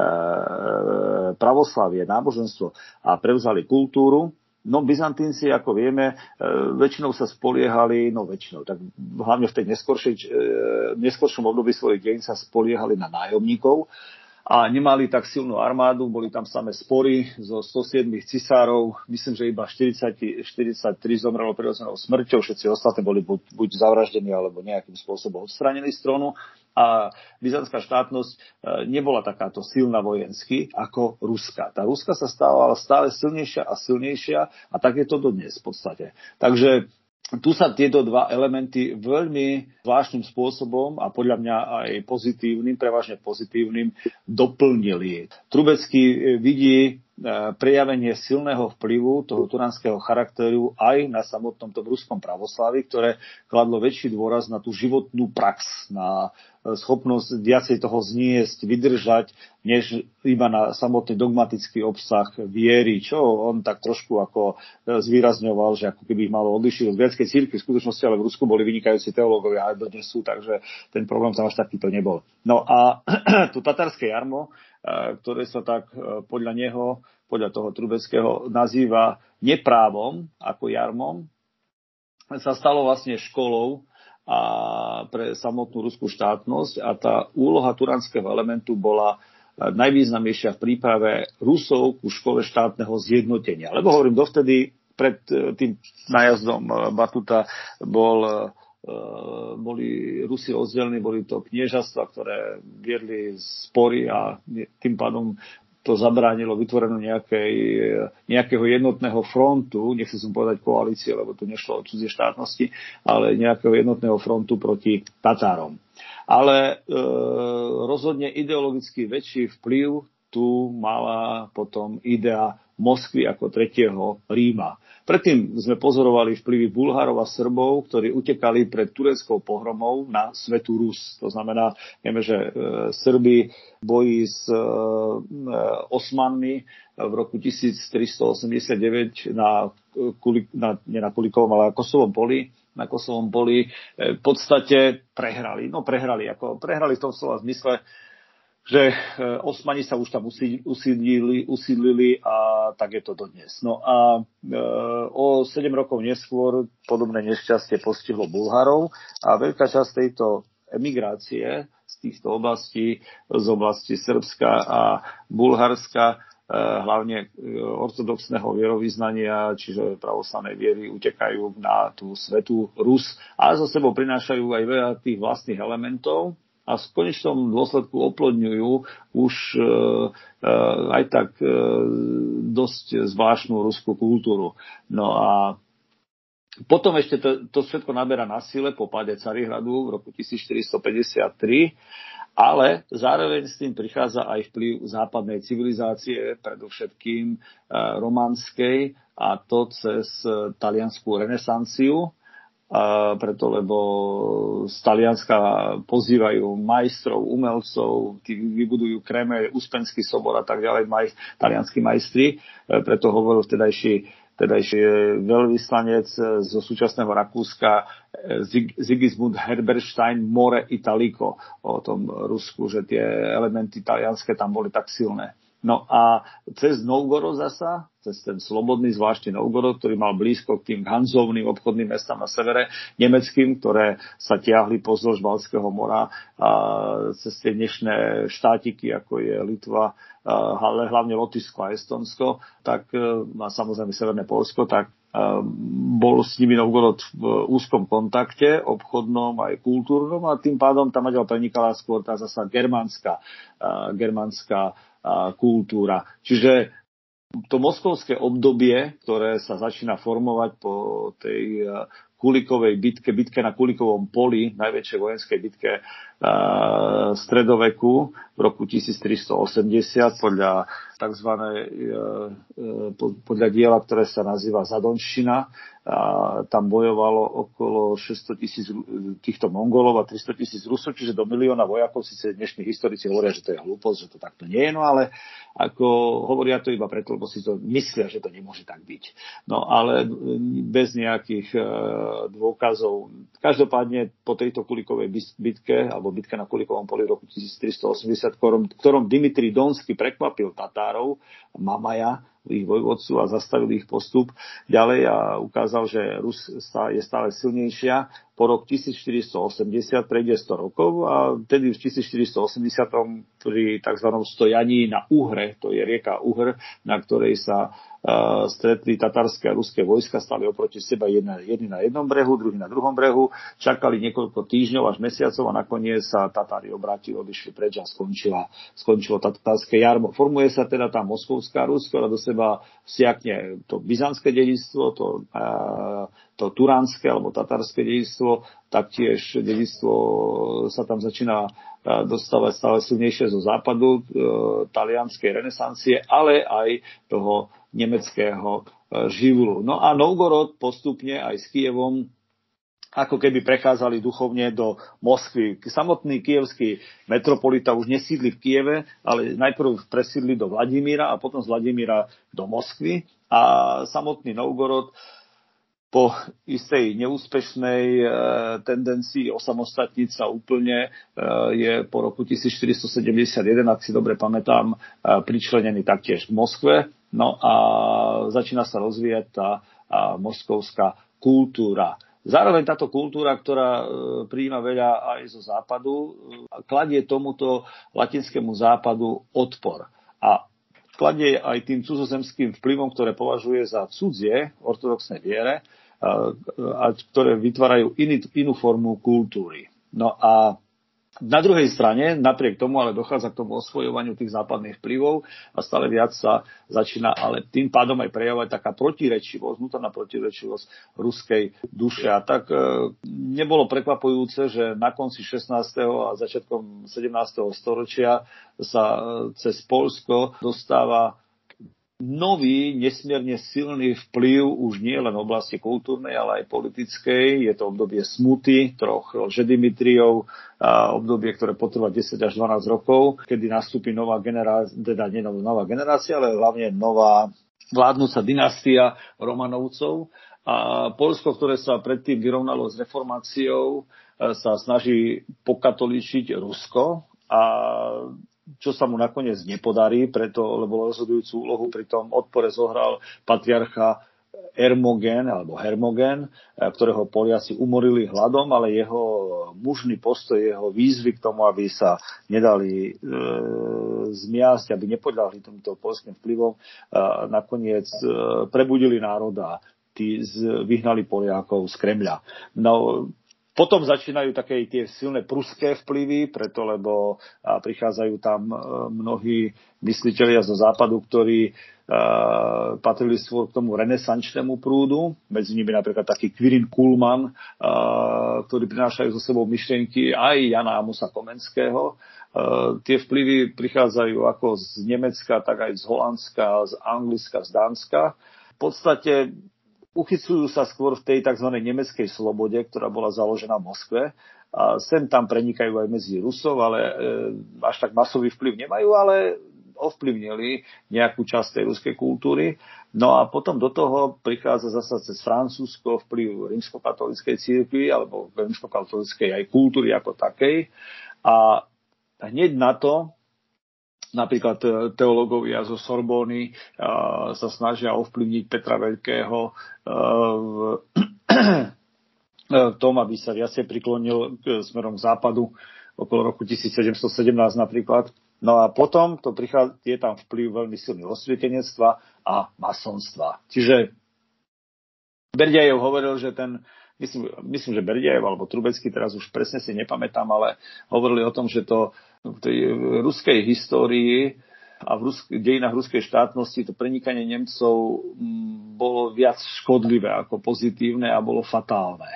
pravoslavie, náboženstvo a prevzali kultúru, no Byzantínci, ako vieme, väčšinou sa spoliehali, tak hlavne v tej neskoršom období svojich dejín sa spoliehali na nájomníkov a nemali tak silnú armádu, boli tam samé spory zo 107 cisárov, myslím, že iba 43 zomrelo prirodzenou smrťou, všetci ostatní boli buď zavraždení alebo nejakým spôsobom odstránení z trónu a byzantská štátnosť nebola takáto silná vojensky ako Ruska. Tá Ruska sa stávala stále silnejšia a silnejšia a tak je to dodnes v podstate. Takže tu sa tieto dva elementy veľmi zvláštnym spôsobom a podľa mňa aj pozitívnym, prevažne pozitívnym, doplnili. Trubecký vidí prejavenie silného vplyvu toho turánskeho charakteru aj na samotnom tom ruskom pravoslaví, ktoré kladlo väčší dôraz na tú životnú prax, na schopnosť viacej toho zniesť, vydržať, než iba na samotný dogmatický obsah viery, čo on tak trošku ako zvýrazňoval, že ako keby ich malo odlišiť od gréckej cirkvi. V skutočnosti ale v Rusku boli vynikajúci teológovia, aj dodnes sú, takže ten problém tam až takýto nebol. No a tu tatárske jarmo, ktoré sa tak podľa neho, podľa toho Trubeckého, nazýva neprávom ako jarmom, sa stalo vlastne školou a pre samotnú ruskú štátnosť a tá úloha turánskeho elementu bola najvýznamnejšia v príprave Rusov ku škole štátneho zjednotenia. Lebo hovorím, dovtedy pred tým nájazdom Batuta boli Rusi rozdelení, boli to kniežastva, ktoré viedli spory a tým pádom to zabránilo vytvoreniu nejakého jednotného frontu, nechcem som povedať koalície, lebo tu nešlo o cudzie štátnosti, ale nejakého jednotného frontu proti Tatárom. Ale rozhodne ideologicky väčší vplyv tu mala potom idea Moskvy ako tretieho Ríma. Predtým sme pozorovali vplyvy Bulharov a Srbov, ktorí utekali pred tureckou pohromou na Svätú Rus. To znamená, vieme, že Srbi boji s Osmanmi v roku 1389 nie na Kulikovom, ale na Kosovom poli. Na Kosovom poli v podstate prehrali. No prehrali v tom slova zmysle, že Osmani sa už tam usídlili a tak je to dodnes. No a o 7 rokov neskôr podobné nešťastie postihlo Bulharov a veľká časť tejto emigrácie z týchto oblastí, z oblasti Srbska a Bulharska, hlavne ortodoxného vierovyznania, čiže pravoslavnej viery, utekajú na tú Svätú Rus a so sebou prinášajú aj veľa tých vlastných elementov, a v konečnom dôsledku oplodňujú už aj tak dosť zvláštnu ruskú kultúru. No a potom ešte to všetko naberá na sile po páde Carihradu v roku 1453, ale zároveň s tým prichádza aj vplyv západnej civilizácie, predovšetkým románskej, a to cez taliansku renesanciu. Lebo z Talianska pozývajú majstrov, umelcov, tí vybudujú Kreml, Uspenský sobor a tak ďalej, talianskí majstri. Preto hovoril vtedajší veľvyslanec zo súčasného Rakúska Sigismund Herberstein More Italico o tom Rusku, že tie elementy talianské tam boli tak silné. No a cez Novgorod zasa, cez ten slobodný zvláštny Novgorod, ktorý mal blízko k tým hanzovným obchodným mestám na severe, nemeckým, ktoré sa tiahli pozdĺž Baltského mora a cez tie dnešné štátiky, ako je Litva, ale hlavne Lotyšsko a Estonsko, tak a samozrejme Severné Poľsko, tak bol s nimi Novgorod v úzkom kontakte, obchodnom aj kultúrnom, a tým pádom tam ďalej prenikala skôr tá zasa germánska kultúra. Čiže to moskovské obdobie, ktoré sa začína formovať po tej Kulikovej bitke na Kulikovom poli, najväčšej vojenskej bitke stredoveku v roku 1380 podľa diela, ktoré sa nazýva Zadonština. Tam bojovalo okolo 600,000 týchto Mongolov a 300,000 Rusov, čiže do 1 000 000 vojakov. Sice dnešní historici hovoria, že to je hlúposť, že to takto nie je, no ale ako hovoria to iba preto, lebo si to myslia, že to nemôže tak byť. No ale bez nejakých dôkazov. Každopádne po tejto Kulikovej bitke, alebo bitke na Kulikovom poli v roku 1380, ktorom Dimitrij Donský prekvapil Tatárov, Mamaja, ich vojvodcu, a zastavil ich postup ďalej a ukázal, že Rus je stále silnejšia. Po rok 1480 prejde 100 rokov a vtedy v 1480 pri tzv. Stojaní na Uhre, to je rieka Uhr, na ktorej sa stretli tatárske a ruské vojska, stali oproti seba jedni na jednom brehu, druhý na druhom brehu, čakali niekoľko týždňov až mesiacov a nakoniec sa Tatári obrátili, odišli preč a skončilo tatárske jarmo. Formuje sa teda tá Moskovská Rus, ktorá do seba vsiakne to byzantské dedičstvo, to turánske alebo tatárske dedičstvo, taktiež dedičstvo sa tam začína dostávať stále silnejšie zo západu, talianskej renesancie, ale aj toho nemeckého živlu. No a Novgorod postupne aj s Kyjevom ako keby prechádzali duchovne do Moskvy. Samotný kyjevský metropolita už nesídli v Kyjeve, ale najprv presídli do Vladimíra a potom z Vladimíra do Moskvy. A samotný Novgorod po istej neúspešnej tendencii osamostatniť sa úplne je po roku 1471, ak si dobre pamätám, pričlenený taktiež k Moskve. No a začína sa rozvíjať tá moskovská kultúra. Zároveň táto kultúra, ktorá prijíma veľa aj zo západu, kladie tomuto latinskému západu odpor. A kladie aj tým cudzozemským vplyvom, ktoré považuje za cudzie ortodoxnej viere, a ktoré vytvárajú inú formu kultúry. No a Na druhej strane, napriek tomu, ale dochádza k tomu osvojovaniu tých západných vplyvov a stále viac sa začína, ale tým pádom aj prejavovať taká protirečivosť, vnútorná protirečivosť ruskej duše. A tak nebolo prekvapujúce, že na konci 16. a začiatkom 17. storočia sa cez Poľsko dostáva nový, nesmierne silný vplyv už nie len v oblasti kultúrnej, ale aj politickej. Je to obdobie smuty, troch Lžedimitriov, obdobie, ktoré potrvá 10 až 12 rokov, kedy nastúpi nová generácia, teda nie nová generácia, ale hlavne nová vládnúca dynastia Romanovcov. A Poľsko, ktoré sa predtým vyrovnalo s reformáciou, sa snaží pokatolíčiť Rusko a čo sa mu nakoniec nepodarí, lebo rozhodujúcu úlohu pri tom odpore zohral patriarcha Hermogen, ktorého Poliaci umorili hladom, ale jeho mužný postoj, jeho výzvy k tomu, aby sa nedali zmiasť, aby nepodľahli tomto poľským vplyvom, nakoniec prebudili národa. Tí vyhnali Poliakov z Kremľa. No, potom začínajú také tie silné pruské vplyvy, lebo prichádzajú tam mnohí myslitelia zo západu, ktorí patrili skôr k tomu renesančnému prúdu. Medzi nimi napríklad taký Quirin Kuhlmann, ktorí prinášajú so sebou myšlienky aj Jana Amosa Komenského. Tie vplyvy prichádzajú ako z Nemecka, tak aj z Holandska, z Anglicka, z Dánska. V podstate uchycujú sa skôr v tej tzv. Nemeckej slobode, ktorá bola založená v Moskve. A sem tam prenikajú aj medzi Rusov, ale až tak masový vplyv nemajú, ale ovplyvnili nejakú časť tej ruskej kultúry. No a potom do toho prichádza zasa cez Francúzsko vplyv rímskokatolíckej cirkvi alebo rímskokatolíckej aj kultúry ako takej. A hneď na to napríklad teológovia zo Sorbóny sa snažia ovplyvniť Petra Veľkého v tom, aby sa viacej priklonil smerom k západu okolo roku 1717 napríklad. No a potom je tam vplyv veľmi silný osvietenectva a masonstva. Čiže Berďajev hovoril, že myslím, že Berďajev alebo Trubecký, teraz už presne si nepamätám, ale hovorili o tom, že to v tej ruskej histórii a v dejinách ruskej štátnosti to prenikanie Nemcov bolo viac škodlivé ako pozitívne a bolo fatálne.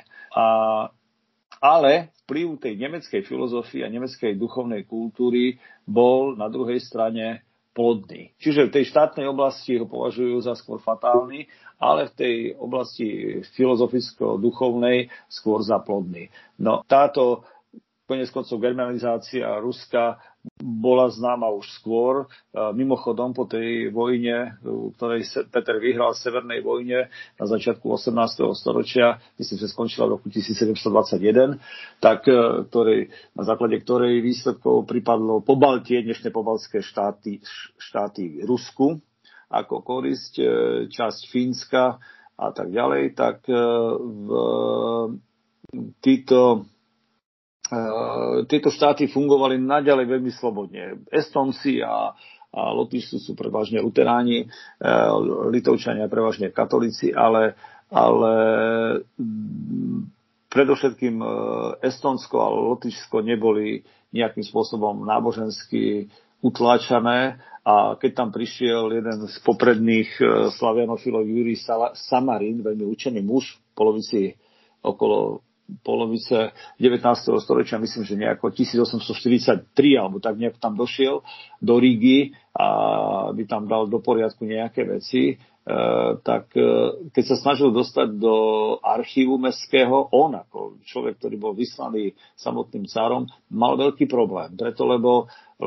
Ale vplyv tej nemeckej filozofie a nemeckej duchovnej kultúry bol na druhej strane plodný. Čiže v tej štátnej oblasti ho považujú za skôr fatálny, ale v tej oblasti filozoficko-duchovnej skôr za plodný. No táto koniec koncov germanizácia Ruska bola známa už skôr. Mimochodom po tej vojne, ktorej Peter vyhral v Severnej vojne na začiatku 18. storočia, myslím, že skončila v roku 1721, tak na základe ktorej výsledkov pripadlo Pobaltie, dnešné pobaltské štáty Rusku ako korisť, časť Fínska a tak ďalej, tak tieto štáty fungovali naďalej veľmi slobodne. Estonci a Lotyšci sú prevažne luteráni, Litovčania prevažne katolíci, ale predovšetkým Estonsko a Lotyšsko neboli nejakým spôsobom nábožensky utláčané a keď tam prišiel jeden z popredných slavianofilov Jurij Samarin, veľmi učený muž okolo polovice 19. storočia, myslím, že nejako 1843 alebo tak nejak tam došiel do Rigy a by tam dal do poriadku nejaké veci, tak keď sa snažil dostať do archívu mestského, on ako človek, ktorý bol vyslaný samotným cárom, mal veľký problém, lebo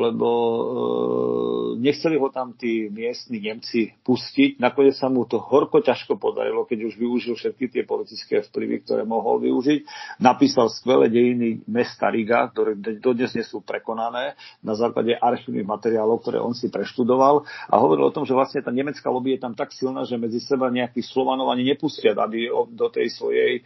nechceli ho tam tí miestni Nemci pustiť. Nakoniec sa mu to horko ťažko podarilo, keď už využil všetky tie politické vplyvy, ktoré mohol využiť. Napísal skvelé dejiny mesta Riga, ktoré dodnes nie sú prekonané na základe archívnych materiálov, ktoré on si preštudoval a hovoril o tom, že vlastne tá nemecká lobby je tam tak silná, že medzi seba nejakých Slovanov ani nepustia, aby do tej svojej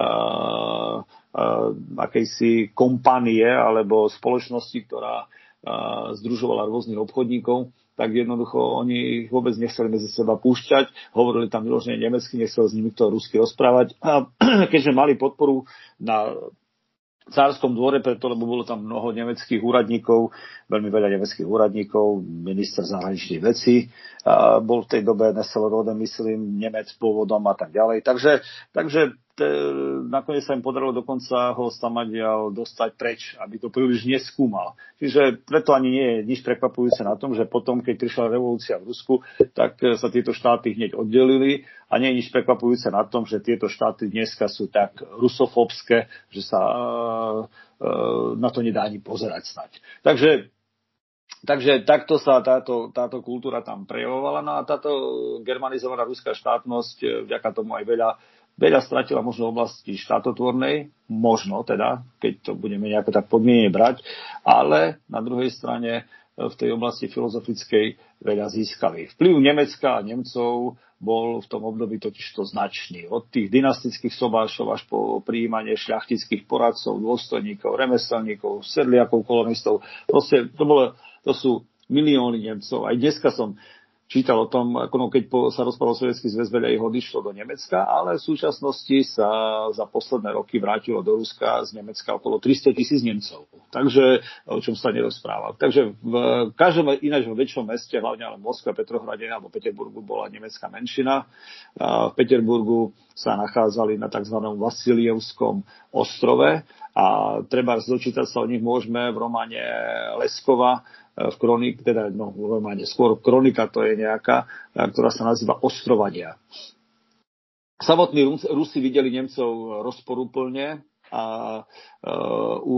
akejsi kompanie alebo spoločnosti, ktorá združovala rôznych obchodníkov, tak jednoducho oni ich vôbec nechceli medzi seba púšťať, hovorili tam vyložene nemecky, nechcel s nimi kto rusky rozprávať. A keďže mali podporu na cárskom dvore, preto, lebo bolo tam mnoho nemeckých úradníkov, veľmi veľa nemeckých úradníkov, minister zahraničných vecí, bol v tej dobe Nesselrode, myslím, Nemec pôvodom a tak ďalej. Takže nakoniec sa im podarilo dokonca ho stamadiaľ dostať preč, aby to príliš neskúmal. Čiže preto ani nie je nič prekvapujúce na tom, že potom, keď prišla revolúcia v Rusku, tak sa tieto štáty hneď oddelili a nie je nič prekvapujúce na tom, že tieto štáty dneska sú tak rusofóbske, že sa na to nedá ani pozerať snať. Takže takto sa táto kultúra tam prejavovala. No a táto germanizovaná ruská štátnosť, vďaka tomu aj veľa stratila možno v oblasti štátotvornej, možno teda, keď to budeme nejako tak podmienene brať, ale na druhej strane v tej oblasti filozofickej veľa získali. Vplyv Nemecka a Nemcov bol v tom období totižto značný. Od tých dynastických sobášov až po prijímanie šľachtických poradcov, dôstojníkov, remeselníkov, sedliakov, kolonistov. Proste to sú milióny Nemcov. Aj dneska som čítal o tom, keď sa rozpadol Sovietsky zväz, veľa ich odišlo do Nemecka, ale v súčasnosti sa za posledné roky vrátilo do Ruska z Nemecka okolo 300 000 Nemcov. Takže o čom sa nerozpráva. Takže v každom ináč väčšom meste, hlavne ale v Moskve, Petrohrade alebo Peterburgu bola nemecká menšina. V Peterburgu sa nachádzali na tzv. Vasilievskom ostrove a treba dočítať sa o nich môžeme v románe Leskova, skôr kronika to je nejaká, ktorá sa nazýva Ostrovania. Samotní Rusi videli Nemcov rozporuplne a u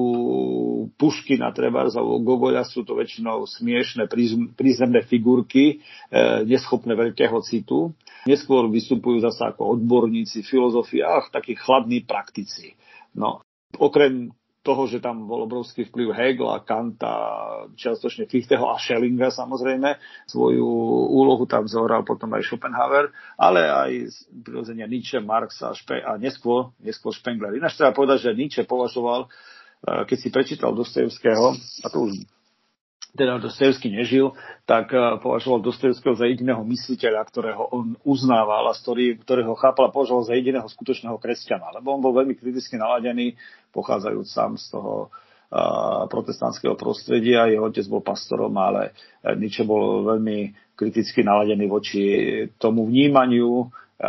Puškina trebárs a u Gogoľa sú to väčšinou smiešné prízemné figurky, neschopné veľkého citu. Neskôr vystupujú zasa ako odborníci, filozofi a takí chladní praktici. No, okrem toho, že tam bol obrovský vplyv Hegela, Kanta, čiastočne Fichteho a Schellinga samozrejme. Svoju úlohu tam zohral potom aj Schopenhauer, ale aj prirodzene Nietzsche, Marx a neskôr Spengler. Ináč treba povedať, že Nietzsche považoval, keď si prečítal Dostojevského, a to už teda Dostojevský nežil, tak považoval Dostojevského za jediného mysliteľa, ktorého on uznával a ktorého chápal a považoval za jediného skutočného kresťana. Lebo on bol veľmi kriticky naladený, pochádzajúc sám z toho protestantského prostredia. Jeho otec bol pastorom, ale Nietzsche bol veľmi kriticky naladený voči tomu vnímaniu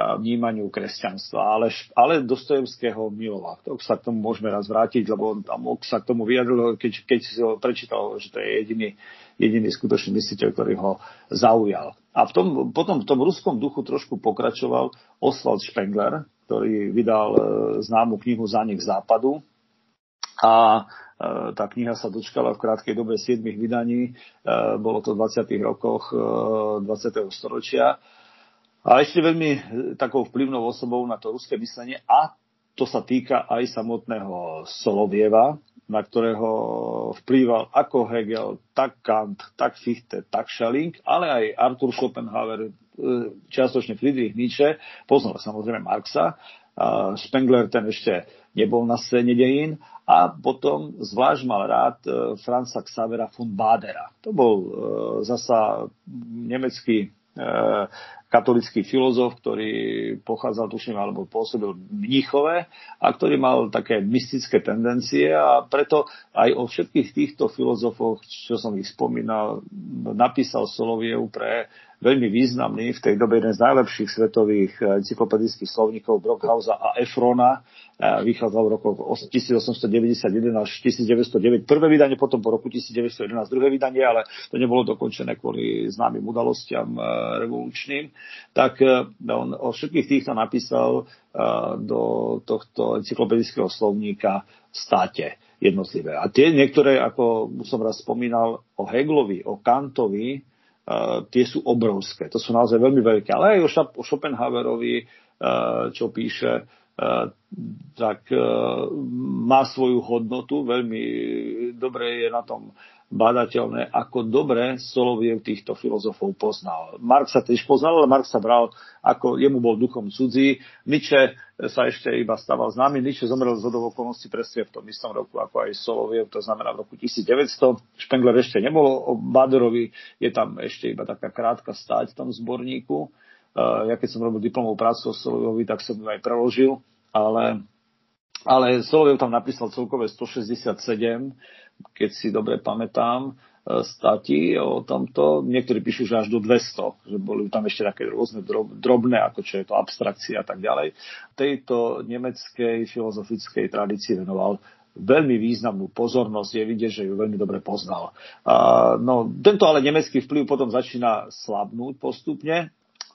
kresťanstva. Ale Dostojevského miloval. To sa k tomu môžeme raz vrátiť, lebo on tam sa k tomu vyjadril, keď si ho prečítal, že to je jediný skutočný mysliteľ, ktorý ho zaujal. A potom v tom ruskom duchu trošku pokračoval Oswald Spengler, ktorý vydal známu knihu Zánik západu. A tá kniha sa dočkala v krátkej dobe 7 vydaní. Bolo to v 20. rokoch 20. storočia. A ešte veľmi takou vplyvnou osobou na to ruské myslenie, a to sa týka aj samotného Solovieva, na ktorého vplýval ako Hegel, tak Kant, tak Fichte, tak Schelling, ale aj Arthur Schopenhauer, čiastočne Friedrich Nietzsche, poznal samozrejme Marxa, Spengler ten ešte nebol na scéne dejín, a potom zvlášť mal rád Franza Xavera von Badera. To bol zasa nemecký katolický filozof, ktorý pochádzal, tuším, alebo pôsobil v Mníchove a ktorý mal také mystické tendencie, a preto aj o všetkých týchto filozofoch, čo som ich spomínal, napísal Soloviev pre veľmi významný, v tej dobe jeden z najlepších svetových encyklopedických slovníkov Brockhausa a Efrona. Vychádzal v rokoch 1891 až 1909 prvé vydanie, potom po roku 1911 druhé vydanie, ale to nebolo dokončené kvôli známym udalostiam revolučným. Tak on o všetkých týchto napísal do tohto encyklopedického slovníka státe jednotlivé. A tie niektoré, ako som raz spomínal, o Hegelovi, o Kantovi, tie sú obrovské. To sú naozaj veľmi veľké. Ale aj o Schopenhauerovi, čo píše, tak má svoju hodnotu. Veľmi dobre je na tom badateľné, ako dobre Soloviev týchto filozofov poznal. Marx sa tiež poznal, ale Marx sa bral, ako jemu bol duchom cudzí. Nietzsche sa ešte iba stával známy. Nietzsche zomrel zhodou okolností presne v tom istom roku, ako aj Soloviev, to znamená v roku 1900. Spengler ešte nebol, o Baderovi je tam ešte iba taká krátka stáť v tom zborníku. Ja keď som robil diplomovú prácu o Solovievovi, tak som ju aj preložil, ale ale Soloviev tam napísal celkové 167, keď si dobre pamätám, stati o tomto. Niektorí píšu, že až do 200, že boli tam ešte také rôzne drobné, ako čo je to abstrakcia a tak ďalej. Tejto nemeckej filozofickej tradícii venoval veľmi významnú pozornosť, je vidieť, že ju veľmi dobre poznal. No, tento ale nemecký vplyv potom začína slabnúť postupne,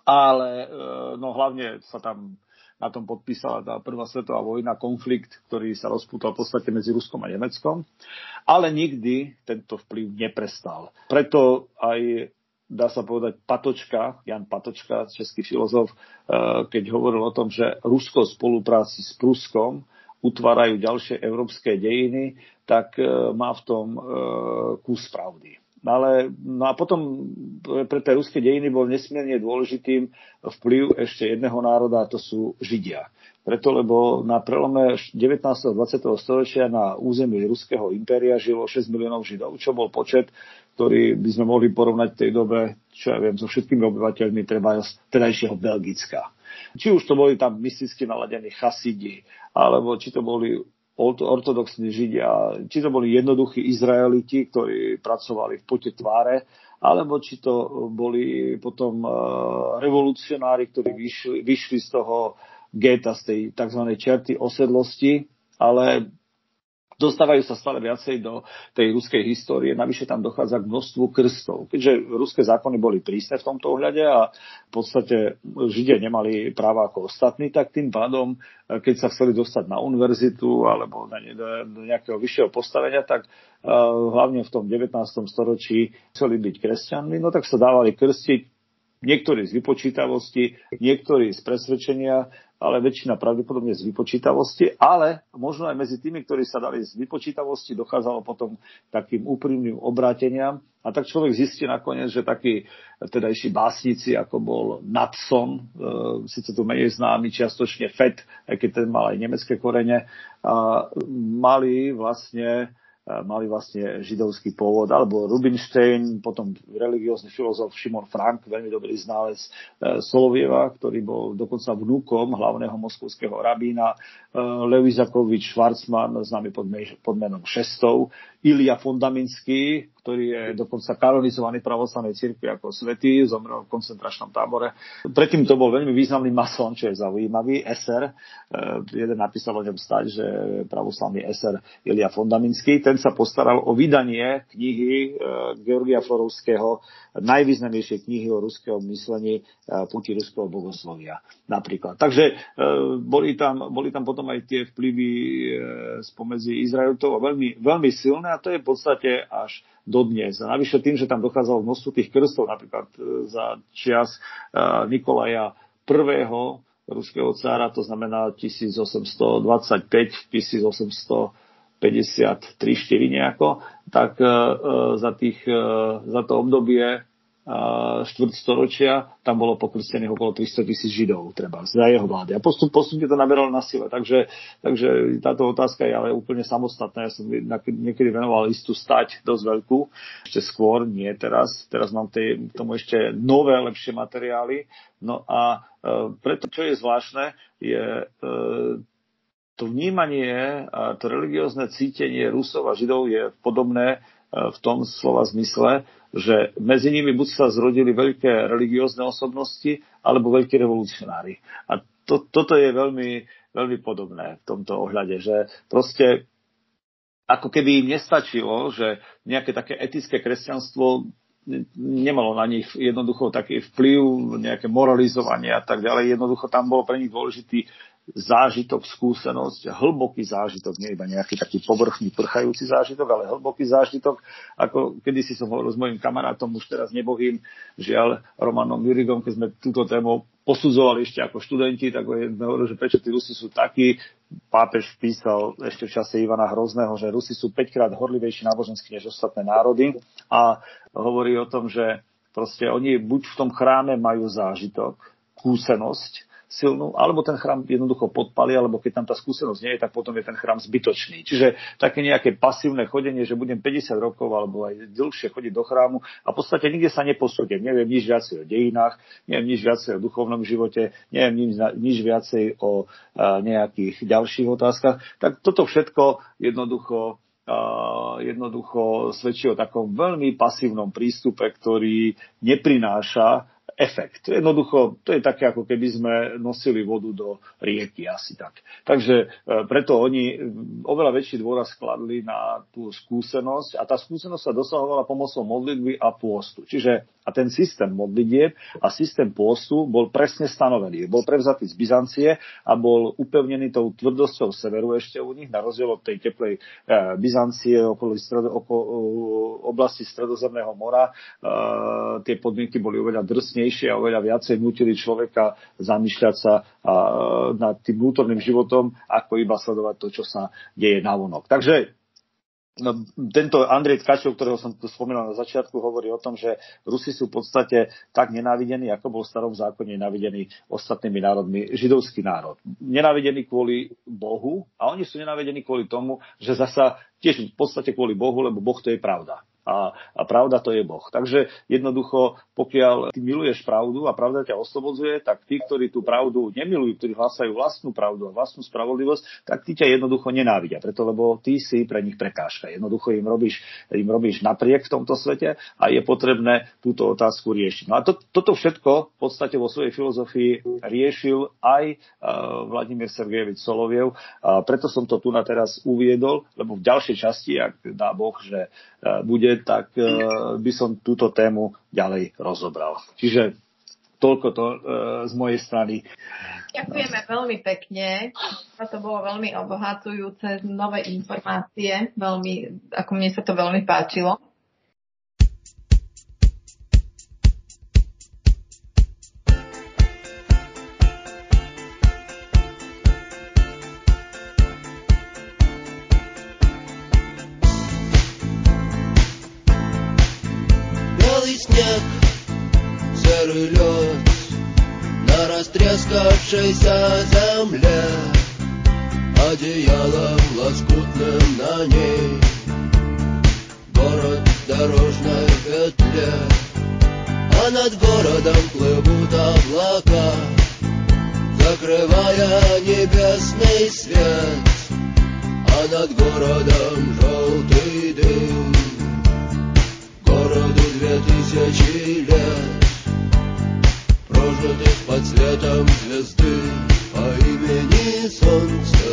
ale no, hlavne sa tam na tom podpísala tá prvá svetová vojna, konflikt, ktorý sa rozpútal v podstate medzi Ruskom a Nemeckom. Ale nikdy tento vplyv neprestal. Preto aj, dá sa povedať, Patočka, Jan Patočka, český filozof, keď hovoril o tom, že Rusko v spolupráci s Pruskom utvárajú ďalšie európske dejiny, tak má v tom kus pravdy. No a potom pre tie ruské dejiny bol nesmierne dôležitým vplyv ešte jedného národa, a to sú Židia. Preto, lebo na prelome 19. a 20. storočia na území Ruského impéria žilo 6 miliónov Židov, čo bol počet, ktorý by sme mohli porovnať v tej dobe, čo ja viem, so všetkými obyvateľmi tedajšieho Belgicka. Či už to boli tam mysticky naladení chasidi, alebo či to boli ortodoxní Židia, či to boli jednoduchí Izraeliti, ktorí pracovali v pote tváre, alebo či to boli potom revolucionári, ktorí vyšli z toho géta, z tej tzv. Čerty osedlosti, ale dostávajú sa stále viacej do tej ruskej histórie. Navyše tam dochádza k množstvu krstov. Keďže ruské zákony boli prísne v tomto ohľade a v podstate Židia nemali práva ako ostatní, tak tým pádom, keď sa chceli dostať na univerzitu alebo do nejakého vyššieho postavenia, tak hlavne v tom 19. storočí chceli byť kresťanmi, no tak sa dávali krstiť. Niektorí z vypočítavosti, niektorí z presvedčenia, ale väčšina pravdepodobne z vypočítavosti, ale možno aj medzi tými, ktorí sa dali z vypočítavosti, dochádzalo potom takým úprimným obráteniam. A tak človek zistí nakoniec, že takí tedajší básnici, ako bol Natson, síce tu menej známy, čiastočne Fett, aj keď ten mal aj nemecké korene, mali vlastne židovský pôvod, alebo Rubinstein, potom religiózny filozof Šimon Frank, veľmi dobrý znalec Solovieva, ktorý bol dokonca vnúkom hlavného moskovského rabína, Lev Isakovič Schwarzman, známy pod menom Šestov, Ilia Fondaminský, ktorý je dokonca kanonizovaný v pravoslavnej cirkvi ako svätý, zomrel v koncentračnom tábore. Predtým to bol veľmi významný masón, čo je zaujímavý, eser. Jeden napísal o ňom stať, že pravoslavný eser Ilia Fondaminský. Ten sa postaral o vydanie knihy Georgia Florovského, najvýznamnejšej knihy o ruského myslení Puti ruského bogoslovia napríklad. Takže boli tam potom aj tie vplyvy spomedzi Izraelitov veľmi, veľmi silné, a to je v podstate až dodnes. A navyše tým, že tam dochádzalo množstvo tých krstov, napríklad za čias Nikolaja I. ruského cára, to znamená 1825, 1853, 4 nejako, tak za to obdobie štvrtstoročia tam bolo pokrstených okolo 300,000 Židov, treba, za jeho vlády. A postupne to naberalo na sile. Takže táto otázka je ale úplne samostatná. Ja som niekedy venoval istú stať dosť veľkú, ešte skôr, nie teraz. Teraz mám tomu ešte nové, lepšie materiály. No a preto, čo je zvláštne, je to vnímanie a to religiózne cítenie Rusov a Židov je podobné v tom slova zmysle, že medzi nimi buď sa zrodili veľké religiózne osobnosti, alebo veľkí revolucionári. A toto je veľmi, veľmi podobné v tomto ohľade, že proste ako keby im nestačilo, že nejaké také etické kresťanstvo nemalo na nich jednoducho taký vplyv, nejaké moralizovanie a tak ďalej. Jednoducho tam bol pre nich dôležitý zážitok, skúsenosť, hlboký zážitok, nie iba nejaký taký povrchný, prchajúci zážitok, ale hlboký zážitok, ako kedysi som hovoril s mojím kamarátom, už teraz nebohým, žiaľ, Romanom Jurigom, keď sme túto tému posudzovali ešte ako študenti, tak sme hovorili, že prečo tí Rusi sú takí. Pápež písal ešte v čase Ivana Hrozného, že Rusi sú 5-krát horlivejší nábožensky než ostatné národy, a hovorí o tom, že proste oni buď v tom chráme majú zážitok, skúsenosť silnú, alebo ten chrám jednoducho podpali, alebo keď tam tá skúsenosť nie je, tak potom je ten chrám zbytočný. Čiže také nejaké pasívne chodenie, že budem 50 rokov alebo aj dlhšie chodiť do chrámu a v podstate nikde sa neposúdem. Neviem nič viacej o dejinách, neviem nič viacej o duchovnom živote, neviem nič viacej o nejakých ďalších otázkach. Tak toto všetko jednoducho svedčí o takom veľmi pasívnom prístupe, ktorý neprináša efekt. Jednoducho, to je také, ako keby sme nosili vodu do rieky, asi tak. Takže preto oni oveľa väčší dôraz skladli na tú skúsenosť a tá skúsenosť sa dosahovala pomocou modlitby a pôstu. Čiže a ten systém modlitieb a systém pôstu bol presne stanovený. Bol prevzatý z Byzancie a bol upevnený tou tvrdosťou severu ešte u nich, na rozdiel od tej teplej Byzancie okolo oblasti Stredozemného mora. Tie podmienky boli oveľa drsnejšie a oveľa viacej nutili človeka zamýšľať sa nad tým vnútorným životom, ako iba sledovať to, čo sa deje navonok. Takže tento Andrej Tkačov, ktorého som tu spomínal na začiatku, hovorí o tom, že Rusi sú v podstate tak nenávidení, ako bol v starom zákone nenávidení ostatnými národmi židovský národ. Nenávidení kvôli Bohu a oni sú nenávidení kvôli tomu, že zasa tiež v podstate kvôli Bohu, lebo Boh to je pravda. A pravda to je Boh. Takže jednoducho, pokiaľ ty miluješ pravdu a pravda ťa oslobodzuje, tak tí, ktorí tú pravdu nemilujú, ktorí hlásajú vlastnú pravdu a vlastnú spravodlivosť, tak tí ťa jednoducho nenávidia. Preto, lebo ty si pre nich prekážka. Jednoducho im robíš napriek v tomto svete a je potrebné túto otázku riešiť. No a toto všetko v podstate vo svojej filozofii riešil aj Vladimír Sergejevič Soloviev. A preto som to tu na teraz uviedol, lebo v ďalšej časti, ak dá Boh, že bude, tak by som túto tému ďalej rozobral. Čiže toľko to z mojej strany. Ďakujeme veľmi pekne. To bolo veľmi obohacujúce, nové informácie. Ako mne sa to veľmi páčilo. Растрескавшейся земле, одеялом лоскутным на ней, город в дорожной петле, а над городом плывут облака, закрывая небесный свет, а над городом желтый дым, городу 2000 лет, прожитых под светом звезды по имени Солнце.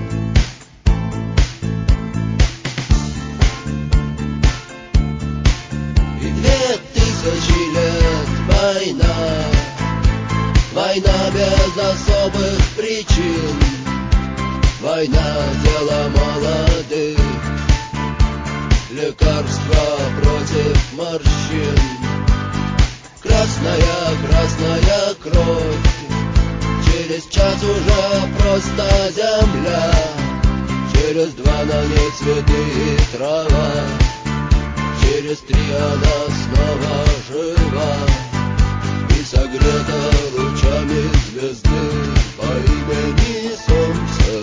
И 2000 лет война без особых причин, война дело молодых, лекарства против морщин. Красная кровь, через час уже просто земля, через 2 на ней цветы и трава, через 3 она снова жива и согрета лучами звезды по имени Солнце.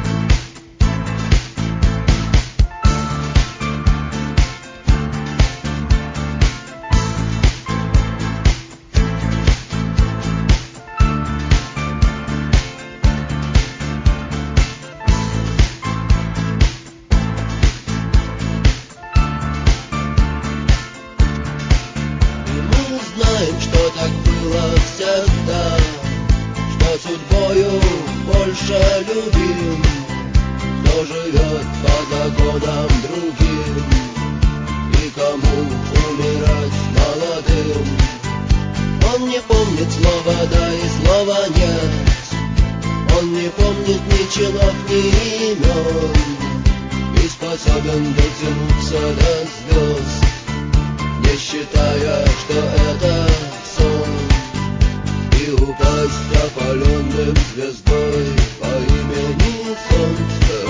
Любим, кто живет по законам другим, и кому умирать молодым. Он не помнит слова да и слова нет, он не помнит ни чинов, ни имен, и способен дотянуться до звезд, не считая, что это сон, и упасть опаленным звездой по имени Солнце.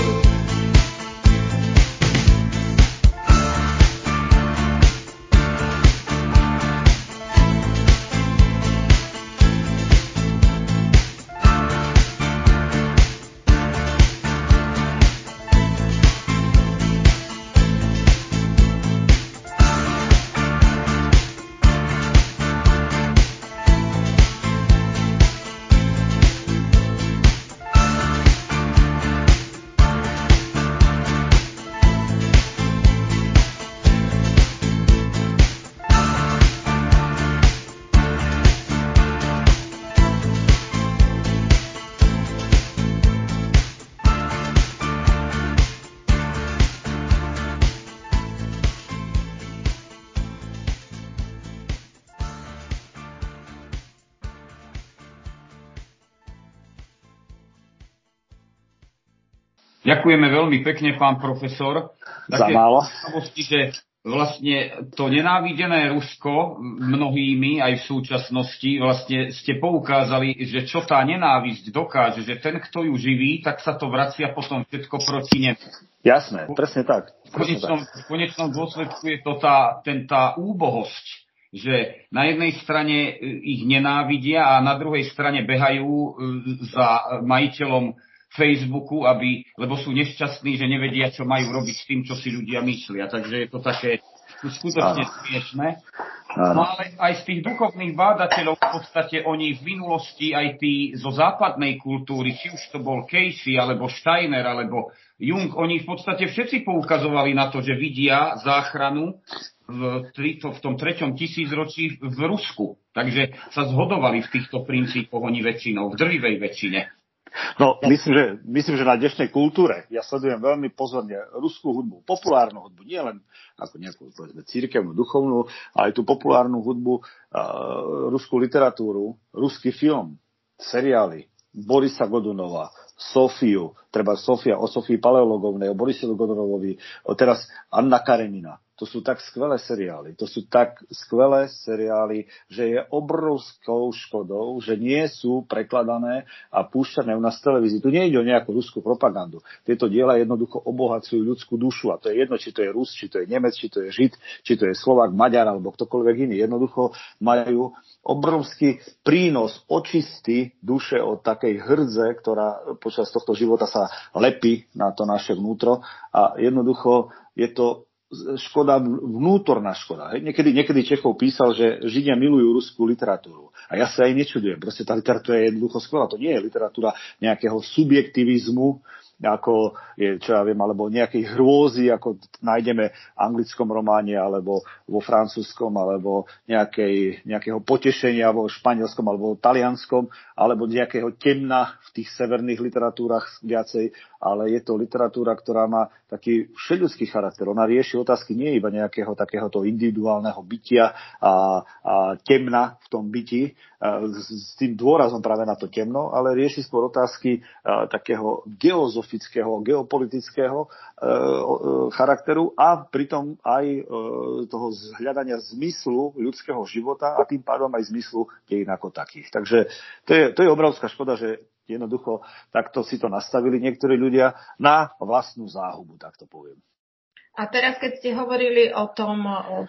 Ďakujeme veľmi pekne, pán profesor. Za málo. Že vlastne to nenávidené Rusko mnohými aj v súčasnosti vlastne ste poukázali, že čo tá nenávisť dokáže, že ten, kto ju živí, tak sa to vracia potom všetko proti nemu. Jasné, presne tak. V konečnom dôsledku je to tá úbohosť, že na jednej strane ich nenávidia a na druhej strane behajú za majiteľom Facebooku, lebo sú nešťastní, že nevedia, čo majú robiť s tým, čo si ľudia myslia. Takže je to také skutočne smiešné. No ale aj z tých duchovných bádateľov v podstate oni v minulosti aj tí zo západnej kultúry, či už to bol Casey, alebo Steiner, alebo Jung, oni v podstate všetci poukazovali na to, že vidia záchranu v tom 3. tisícročí v Rusku. Takže sa zhodovali v týchto princípoch oni väčšinou, v drvivej väčšine. No, myslím, že na dnešnej kultúre ja sledujem veľmi pozorne ruskú hudbu, populárnu hudbu, nie len ako nejakú cirkevnú, duchovnú, ale aj tú populárnu hudbu, ruskú literatúru, ruský film, seriály, Borisa Godunova, Sofiu, treba Sofia o Sofii Paleologovnej, o Borisovi Godunovovi, teraz Anna Karenina. To sú tak skvelé seriály, že je obrovskou škodou, že nie sú prekladané a púšťané u nás v televízii. Tu nejde o nejakú ruskú propagandu. Tieto diela jednoducho obohacujú ľudskú dušu a to je jedno, či to je Rus, či to je Nemec, či to je Žid, či to je Slovák, Maďar alebo ktokoľvek iný. Jednoducho majú obrovský prínos očistý duše od takej hrdze, ktorá počas tohto života sa lepí na to naše vnútro a jednoducho je to škoda, vnútorná škoda. Niekedy Čechov písal, že Židia milujú ruskú literatúru. A ja sa aj nečudujem. Proste tá literatúra je jednoducho skvelá. To nie je literatúra nejakého subjektivizmu, ako je, čo ja viem, alebo nejakej hrôzy, ako nájdeme v anglickom románe, alebo vo francúzskom, alebo nejakého potešenia vo španielskom, alebo talianskom, alebo nejakého temna v tých severných literatúrach viacej, ale je to literatúra, ktorá má taký všeľudský charakter. Ona rieši otázky nie iba nejakého takéhoto individuálneho bytia a temna v tom byti, s tým dôrazom práve na to temno, ale rieši skôr otázky takého geozofického, geopolitického charakteru a pritom aj toho hľadania zmyslu ľudského života a tým pádom aj zmyslu dejín ako takých. Takže to je obrovská škoda, že jednoducho takto si to nastavili niektorí ľudia na vlastnú záhubu, tak to poviem. A teraz, keď ste hovorili o tom,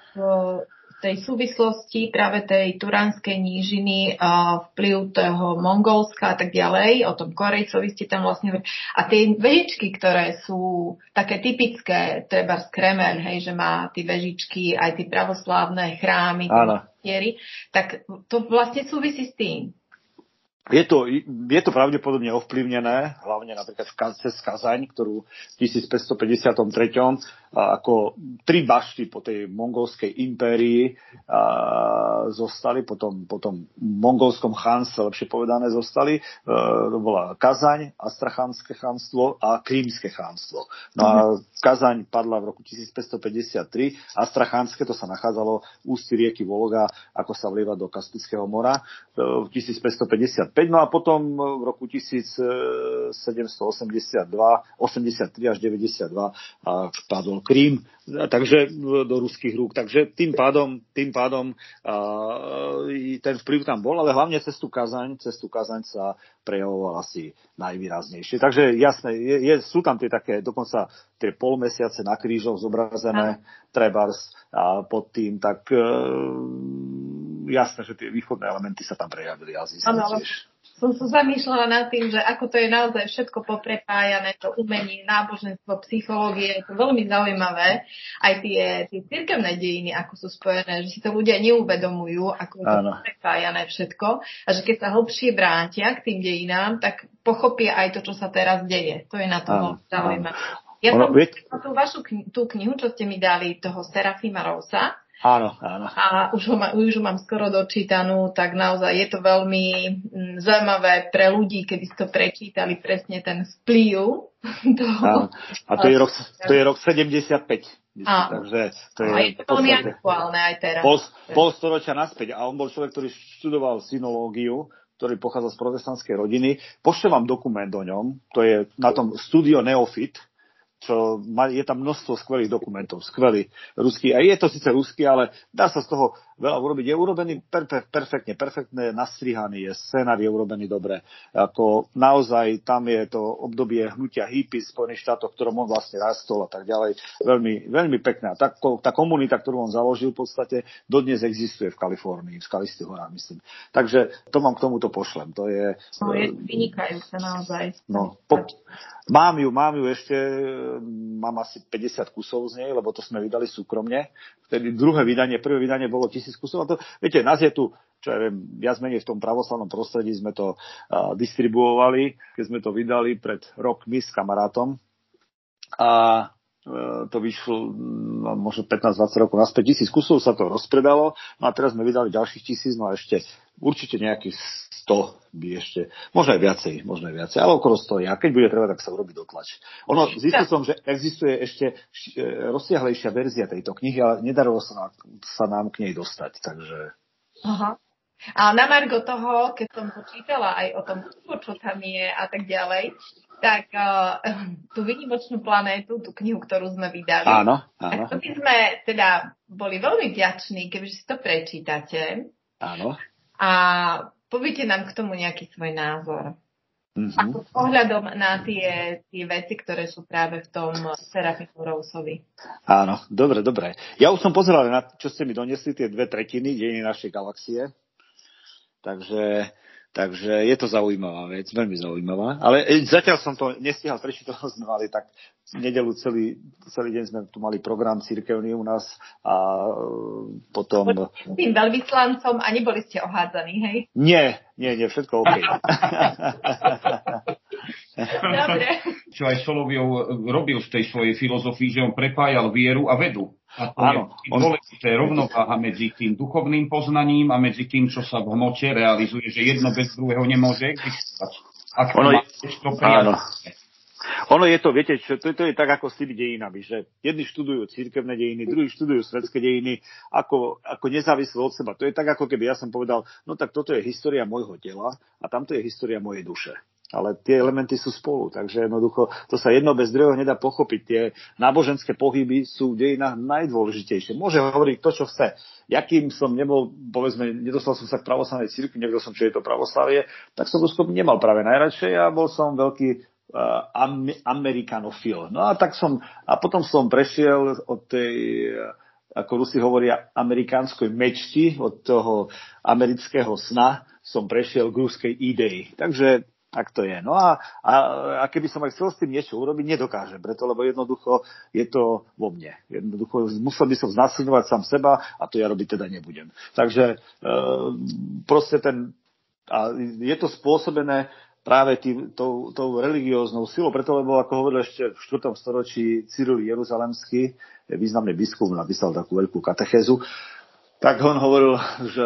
tej súvislosti práve tej Turánskej nížiny, vplyv toho Mongolska a tak ďalej, o tom Korejcovi ste tam vlastne... A tie vežičky, ktoré sú také typické, treba z Kremeľ, hej, že má tie vežičky, aj tie pravoslávne chrámy, tak to vlastne súvisí s tým. Je to pravdepodobne ovplyvnené, hlavne napríklad cez Kazaň, ktorú v 1553 ako 3 bašty po tej mongolskej impérii zostali, potom mongolskom chánstve, lepšie povedané, zostali. To bola Kazaň, Astrachanské chánstvo a Krímske chánstvo. No a Kazaň padla v roku 1553, Astrachanské, to sa nachádzalo v ústí rieky Vologa, ako sa vlieva do Kaspického mora, v 1555. No a potom v roku 1783 až 92 padol Krím, takže do ruských rúk. Takže tým pádom ten vplyv tam bol, ale hlavne cez tú Kazaň sa prejavoval asi najvýraznejšie. Takže jasné, sú tam tie také, dokonca tie polmesiace na krížoch zobrazené, trebárs a pod tým, tak jasné, že tie východné elementy sa tam prejavili. Som sa zamýšľala nad tým, že ako to je naozaj všetko poprepájané, to umenie, náboženstvo, psychológie, je to veľmi zaujímavé. Aj tie cirkevné dejiny, ako sú spojené, že si to ľudia neuvedomujú, ako je to poprepájané všetko. A že keď sa hlbšie vrátia k tým dejinám, tak pochopia aj to, čo sa teraz deje. To je na tom zaujímavé. Ja som tú vašu tú knihu, čo ste mi dali, toho Serafima Rowsa. Áno. A už ho mám skoro dočítanú, tak naozaj je to veľmi zaujímavé pre ľudí, keby ste to prečítali presne ten vplyv toho. A to je rok 75. Takže to je to veľmi aktuálne aj teraz. Pol storočia naspäť. A on bol človek, ktorý študoval synológiu, ktorý pochádza z protestantskej rodiny. Pošlem vám dokument o ňom, to je na tom Studio Neofit, je tam množstvo skvelých dokumentov, skvelý ruský. A je to síce ruský, ale dá sa z toho veľa urobiť. Je urobený perfektne nastrihaný, je scenár je urobený dobre. Ako naozaj tam je to obdobie hnutia hippie v Spojených štátoch, ktorom on vlastne rastol a tak ďalej. Veľmi, veľmi pekná. Tá komunita, ktorú on založil, v podstate dodnes existuje v Kalifornii, v Skalistých horách, myslím. Takže to vám k tomuto pošlem. To je... No, je vynikajúce naozaj. No, mám ju ešte, mám asi 50 kusov z nej, lebo to sme vydali súkromne. Vtedy prvé vydanie bolo 1000 kusov. A to, viete, nás je tu, čo ja viem, viac menej v tom pravoslavnom prostredí sme to distribuovali, keď sme to vydali pred rokmi s kamarátom. A to vyšlo možno 15-20 rokov naspäť. 1000 kusov sa to rozpredalo, no a teraz sme vydali ďalších 1000, no a ešte určite nejakých 100 by ešte, možno aj viacej, ale okolo 100. A keď bude treba, tak sa urobí dotlač. Zistil som, že existuje ešte rozsiahlejšia verzia tejto knihy, ale nedarilo sa nám k nej dostať, takže... Aha. A na margo toho, keď som počítala aj o tom, čo tam je a tak ďalej, tak tú výnimočnú planétu, tú knihu, ktorú sme vydali, áno. tak to by sme teda boli veľmi vďační, kebyže si to prečítate. Áno. A poviete nám k tomu nejaký svoj názor. Mm-hmm. Ako s ohľadom na tie veci, ktoré sú práve v tom Serafimu Rousovi. Áno, dobre. Ja už som pozeral na čo ste mi donesli, tie 2/3 dejiny našej galaxie. Takže je to zaujímavá vec, veľmi zaujímavá. Ale zatiaľ som to nestihal prečítať, sme mali tak v nedeľu celý deň sme tu mali program cirkevný u nás a potom... Tým veľvyslancom a neboli ste ohádzaní, hej? Nie, všetko OK. Dobre. Čo aj Soloviov robil v tej svojej filozofii, že on prepájal vieru a vedu. A to je dôležité rovnováha medzi tým duchovným poznaním a medzi tým, čo sa v hmote realizuje, že jedno bez druhého nemôže existovať. Ak to máš to prijať. Ono je to, viete, to je tak ako s tými dejinami, že jedni študujú cirkevné dejiny, druhí študujú svetské dejiny ako nezávisle od seba. To je tak, ako keby ja som povedal, no tak toto je história môjho tela a tamto je história mojej duše. Ale tie elementy sú spolu, takže jednoducho to sa jedno bez druhého nedá pochopiť. Tie náboženské pohyby sú v dejinách najdôležitejšie. Môže hovoriť to, čo chce. Jakým som nebol, povedzme, nedostal som sa k pravoslavnej cirkvi, nevedel som, čo je to pravoslavie, tak som Rusko nemal práve najradšej a bol som veľký amerikanofil. No a potom som prešiel od tej, ako Rusi hovoria, amerikánskej mečti, od toho amerického sna som prešiel k ruskej idei. Takže tak to je. No a keby som aj chcel s tým niečo urobiť, nedokážem. Preto, lebo jednoducho je to vo mne. Jednoducho musel by som znasilňovať sám seba a to ja robiť teda nebudem. Takže proste je to spôsobené práve tou religióznou silou, preto lebo, ako hovoril ešte v 4. storočí Cyril Jeruzalemský, významný biskup, napísal takú veľkú katechézu, tak on hovoril, že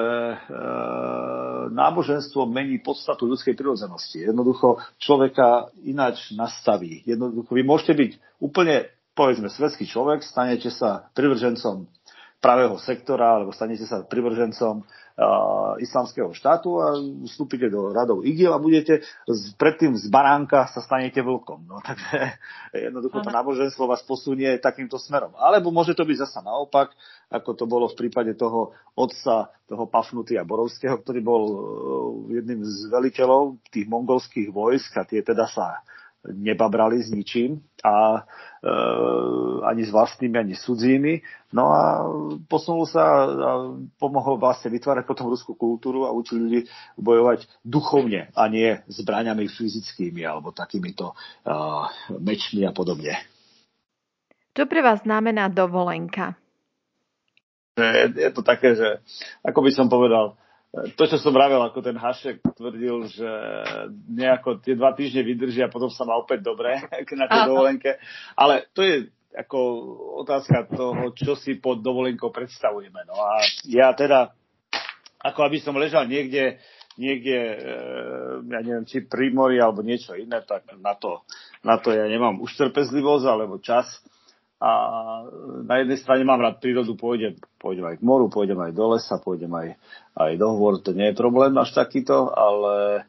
náboženstvo mení podstatu ľudskej prirodzenosti. Jednoducho človeka ináč nastaví. Jednoducho vy môžete byť úplne, povedzme, svetský človek, stanete sa privržencom pravého sektora, alebo stanete sa privržencom islamského štátu a vstúpite do radov idiel a budete predtým z baránka sa stanete vlkom. No, takže jednoducho to náboženstvo vás posunie takýmto smerom. Alebo môže to byť zasa naopak, ako to bolo v prípade toho otca, toho Pafnutia Borovského, ktorý bol jedným z veliteľov tých mongolských vojsk a tie teda sa nebabrali s ničím a ani s vlastnými, ani s cudzími. No a posunul sa a pomohol vlastne vytvárať potom ruskú kultúru a učil ľudí bojovať duchovne a nie zbraňami fyzickými alebo takýmito mečmi a podobne. Čo pre vás znamená dovolenka? Je to také, že ako by som povedal, to, čo som vravel, ako ten Hašek tvrdil, že nejako tie 2 týždne vydrží a potom sa má opäť dobre na tej dovolenke. Ale to je ako otázka toho, čo si pod dovolenkou predstavujeme. No a ja teda, ako aby som ležal niekde ja neviem, či pri mori alebo niečo iné, tak na to ja nemám už trpezlivosť alebo čas. a na jednej strane mám rád prírodu, pôjdem aj k moru, pôjdem aj do lesa, pôjdem aj do hôr, to nie je problém až takýto, ale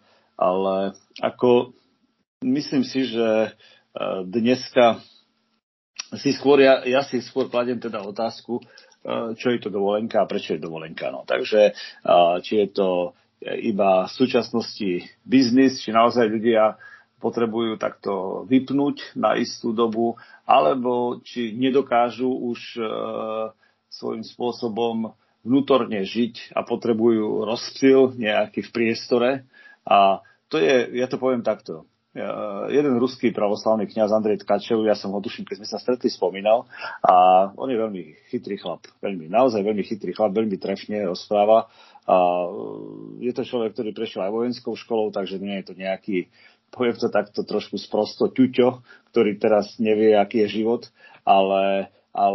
ako myslím si, že dneska si skôr, ja si skôr kladiem teda otázku, čo je to dovolenka a prečo je dovolenka. No. Takže či je to iba v súčasnosti biznis, či naozaj ľudia potrebujú takto vypnúť na istú dobu, alebo či nedokážu už svojím spôsobom vnútorne žiť a potrebujú rozptyl nejaký v priestore. A to je, ja to poviem takto. Jeden ruský pravoslavný kňaz Andrej Tkačev, ja som ho tuším, keď sme sa stretli, spomínal, a on je veľmi chytrý chlap, naozaj veľmi chytrý chlap, veľmi trefne rozpráva. A je to človek, ktorý prešiel aj vojenskou školou, takže nie je to nejaký, poviem to takto trošku sprosto, ťuťo, ktorý teraz nevie, aký je život, ale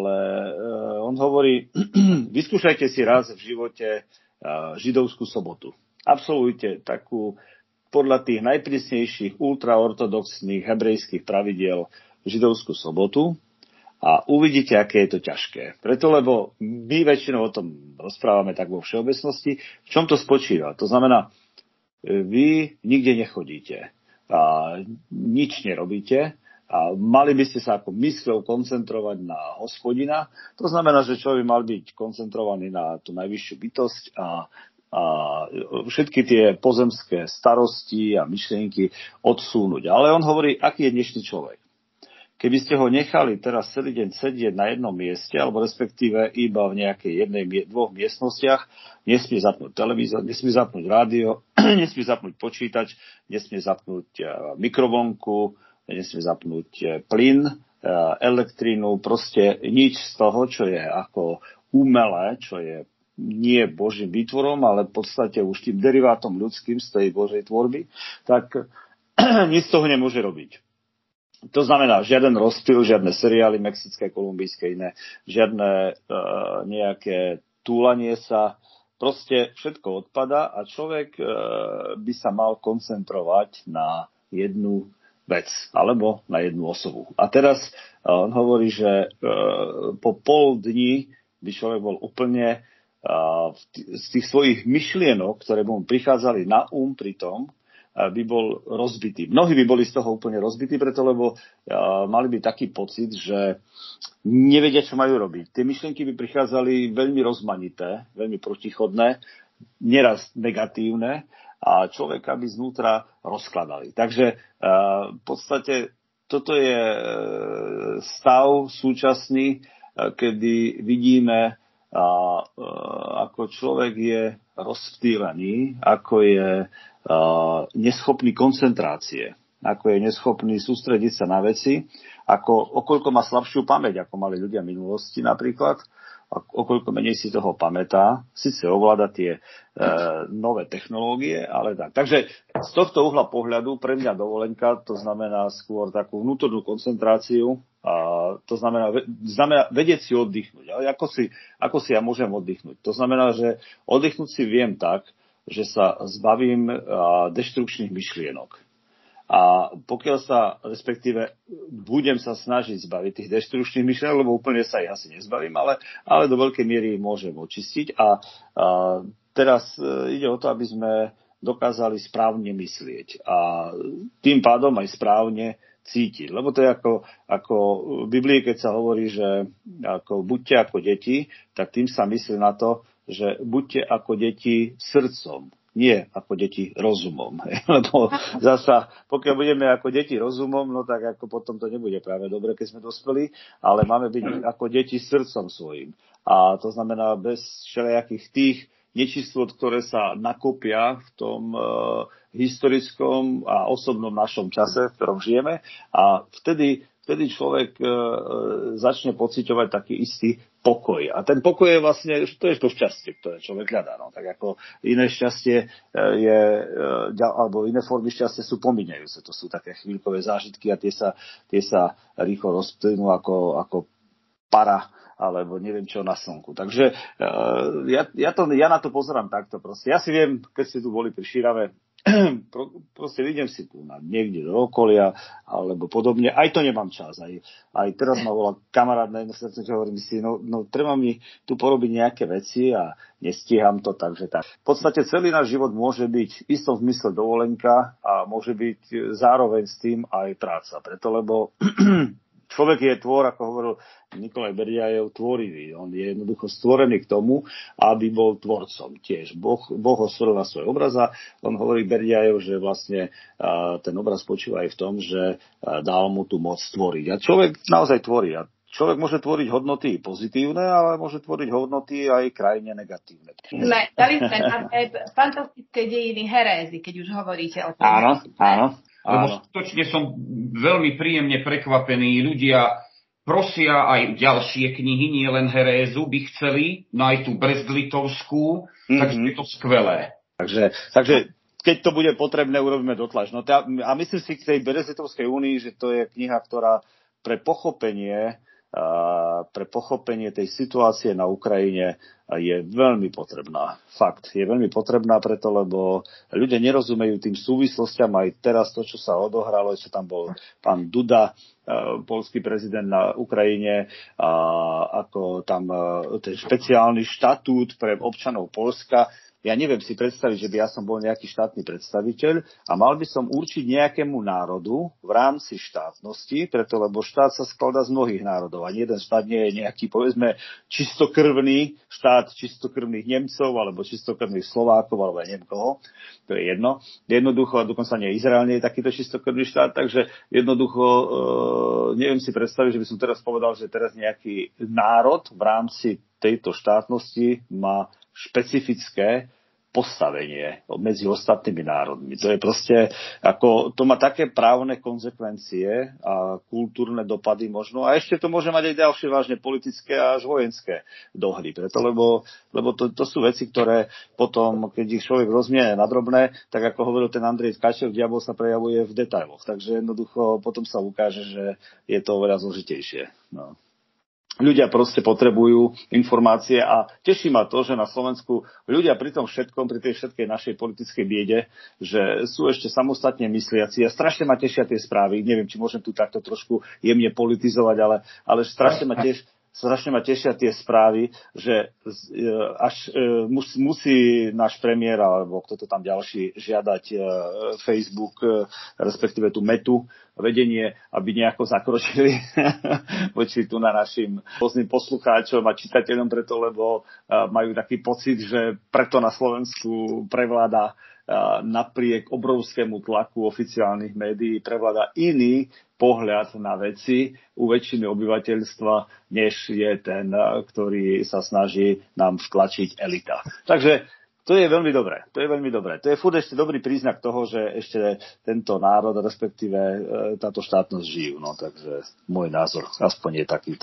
on hovorí, vyskúšajte si raz v živote židovskú sobotu. Absolvujte takú podľa tých najprísnejších ultraortodoxných hebrejských pravidiel židovskú sobotu a uvidíte, aké je to ťažké. Preto, lebo my väčšinou o tom rozprávame tak vo všeobecnosti. V čom to spočíva? To znamená, vy nikde nechodíte a nič nerobíte a mali by ste sa ako mysľou koncentrovať na Hospodina. To znamená, že človek mal byť koncentrovaný na tú najvyššiu bytosť a všetky tie pozemské starosti a myšlienky odsúnuť. Ale on hovorí, aký je dnešný človek. Keby ste ho nechali teraz celý deň sedieť na jednom mieste, alebo respektíve iba v nejakej dvoch miestnostiach, nesmie zapnúť televízor, nesmie zapnúť rádio, nesmie zapnúť počítač, nesmie zapnúť mikrovlnku, nesmie zapnúť plyn, elektrínu, proste nič z toho, čo je ako umelé, čo je nie Božím výtvorom, ale v podstate už tým derivátom ľudským z tej Božej tvorby, tak nic z toho nemôže robiť. To znamená, žiaden rozptyl, žiadne seriály mexické, kolumbijské, iné, žiadne nejaké túlanie sa, proste všetko odpada a človek by sa mal koncentrovať na jednu vec alebo na jednu osobu. A teraz on hovorí, že po pol dni by človek bol úplne z tých svojich myšlienok, ktoré mu prichádzali na pri tom, by bol rozbitý. Mnohí by boli z toho úplne rozbití, preto lebo mali by taký pocit, že nevedia, čo majú robiť. Tie myšlienky by prichádzali veľmi rozmanité, veľmi protichodné, neraz negatívne a človeka by znútra rozkladali. Takže v podstate toto je stav súčasný, kedy vidíme, ako človek je rozptýlený, ako je neschopný koncentrácie, ako je neschopný sústrediť sa na veci, okoľko má slabšiu pamäť, ako mali ľudia v minulosti napríklad, okoľko menej si toho pamätá, síce ovláda tie nové technológie, ale tak. Takže z tohto uhla pohľadu pre mňa dovolenka to znamená skôr takú vnútornú koncentráciu, a to znamená vedieť si oddychnúť. Ale ako si ja môžem oddychnúť? To znamená, že oddychnúť si viem tak, že sa zbavím deštrukčných myšlienok. A pokiaľ sa, respektíve budem sa snažiť zbaviť tých deštrukčných myšlienok, lebo úplne sa ich asi nezbavím, ale do veľkej miery ich môžem očistiť. A teraz ide o to, aby sme dokázali správne myslieť. A tým pádom aj správne cítiť. Lebo to je ako v Biblii, keď sa hovorí, že buďte ako deti, tak tým sa myslí na to, že buďte ako deti srdcom, nie ako deti rozumom. Lebo zasa, pokiaľ budeme ako deti rozumom, no tak ako potom to nebude práve dobre, keď sme dospeli, ale máme byť ako deti srdcom svojim. A to znamená bez všelijakých tých nečistôt, ktoré sa nakopia v tom historickom a osobnom našom čase, v ktorom žijeme. A vtedy človek začne pociťovať taký istý pokoj. A ten pokoj je vlastne, to je to šťastie, ktoré človek hľadá. No. Tak ako iné šťastie alebo iné formy šťastia sú pomíňajúce. To sú také chvíľkové zážitky a tie sa rýchlo rozplynú ako para alebo neviem čo na slnku. Takže ja na to pozerám takto proste. Ja si viem, keď ste tu boli pri Šírave, proste idem si tu niekde do okolia, alebo podobne. Aj to nemám čas. Aj teraz ma volá kamarát na jedno stretnutie, hovorím si, no treba mi tu porobiť nejaké veci a nestíham to, takže tak. V podstate celý náš život môže byť v istom zmysle dovolenka a môže byť zároveň s tým aj práca. Preto, lebo človek je tvor, ako hovoril Nikolaj Berdiajev, tvorivý. On je jednoducho stvorený k tomu, aby bol tvorcom tiež. Boh ho stvoril na svoj obraz a on hovorí Berdiajev, že vlastne ten obraz spočíva aj v tom, že dal mu tú moc tvoriť. A človek naozaj tvorí. A človek môže tvoriť hodnoty pozitívne, ale môže tvoriť hodnoty aj krajne negatívne. Dali sme na web fantastické dejiny herézy, keď už hovoríte o tom. Áno. Lebo skutočne som veľmi príjemne prekvapený. Ľudia prosia aj ďalšie knihy, nie len herézu by chceli, no aj tú Brest-Litovskú, takže je to skvelé. Takže keď to bude potrebné, urobíme dotlač. No a myslím si k tej Brest-Litovskej únii, že to je kniha, ktorá pre pochopenie tej situácie na Ukrajine je veľmi potrebná. Fakt, je veľmi potrebná preto, lebo ľudia nerozumejú tým súvislostiam aj teraz to, čo sa odohralo, že tam bol pán Duda, poľský prezident na Ukrajine, ako tam ten špeciálny štatút pre občanov Poľska. Ja neviem si predstaviť, že by ja som bol nejaký štátny predstaviteľ a mal by som určiť nejakému národu v rámci štátnosti, preto lebo štát sa skladá z mnohých národov a jeden štát nie je nejaký, povedzme, čistokrvný štát čistokrvných Nemcov alebo čistokrvných Slovákov alebo ja neviem koho. To je jedno. Jednoducho, a dokonca nie Izrael nie je takýto čistokrvný štát, takže jednoducho neviem si predstaviť, že by som teraz povedal, že teraz nejaký národ v rámci tejto štátnosti má špecifické postavenie medzi ostatnými národmi. To je proste, to má také právne konzekvencie a kultúrne dopady možno. A ešte to môže mať aj ďalšie vážne politické a až vojenské dohry. Preto, lebo to sú veci, ktoré potom, keď ich človek rozmiene na drobné, tak ako hovoril ten Andrej Tkačev, diabol sa prejavuje v detailoch. Takže jednoducho potom sa ukáže, že je to oveľa zložitejšie. No. Ľudia proste potrebujú informácie a teší ma to, že na Slovensku ľudia pri tom všetkom, pri tej všetkej našej politickej biede, že sú ešte samostatne mysliaci a strašne ma tešia tie správy. Neviem, či môžem tu takto trošku jemne politizovať, ale strašne ma tešia tie správy, že až musí náš premiér alebo kto to tam ďalší žiadať Facebook, respektíve tú Metu, vedenie, aby nejako zakročili voči tu na našim rôznym poslucháčom a čitateľom preto, lebo majú taký pocit, že preto na Slovensku prevláda napriek obrovskému tlaku oficiálnych médií prevláda iný pohľad na veci u väčšiny obyvateľstva, než je ten, ktorý sa snaží nám vtlačiť elita. Takže to je veľmi dobré. To je furt ešte dobrý príznak toho, že ešte tento národ, respektíve táto štátnosť žijú. No, takže môj názor aspoň je takýto.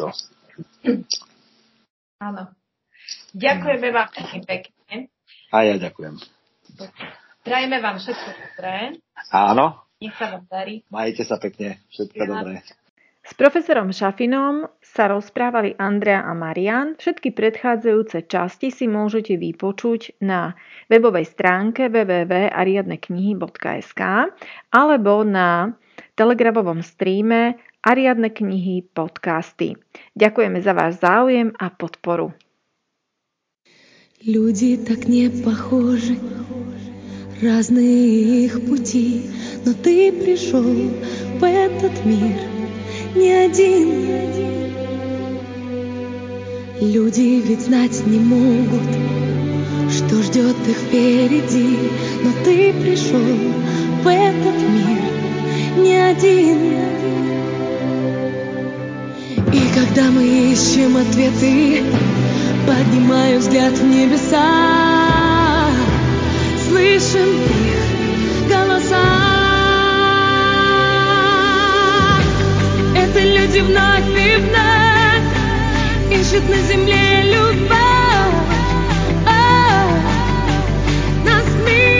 Áno. Ďakujeme vám pekne. A ja ďakujem. Prajeme vám všetko dobré. Áno. Nech sa vám darí. Majte sa pekne. Všetko dobré. S profesorom Šafinom sa rozprávali Andrea a Marian. Všetky predchádzajúce časti si môžete vypočuť na webovej stránke www.ariadneknihy.sk alebo na telegramovom streame Ariadne knihy podcasty. Ďakujeme za váš záujem a podporu. Люди так не похожи, разные их пути, но ты пришел в этот мир не один. Люди ведь знать не могут, что ждет их впереди, но ты пришел в этот мир не один. И когда мы ищем ответы, поднимаю взгляд в небеса, слышим их голоса. Это люди вновь и вновь ищут на земле любовь. Нас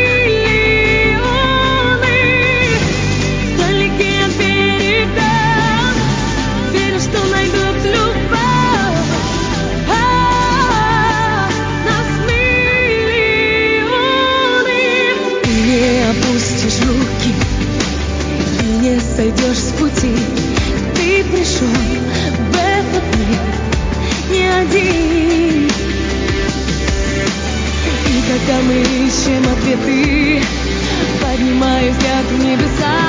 миллионы вдалеке от берега, верю, что найдут любовь. Нас миллионы. И не сойдешь с пути. Ты пришел в этот мир не один. И когда мы ищем ответы, поднимаю взгляд в небеса,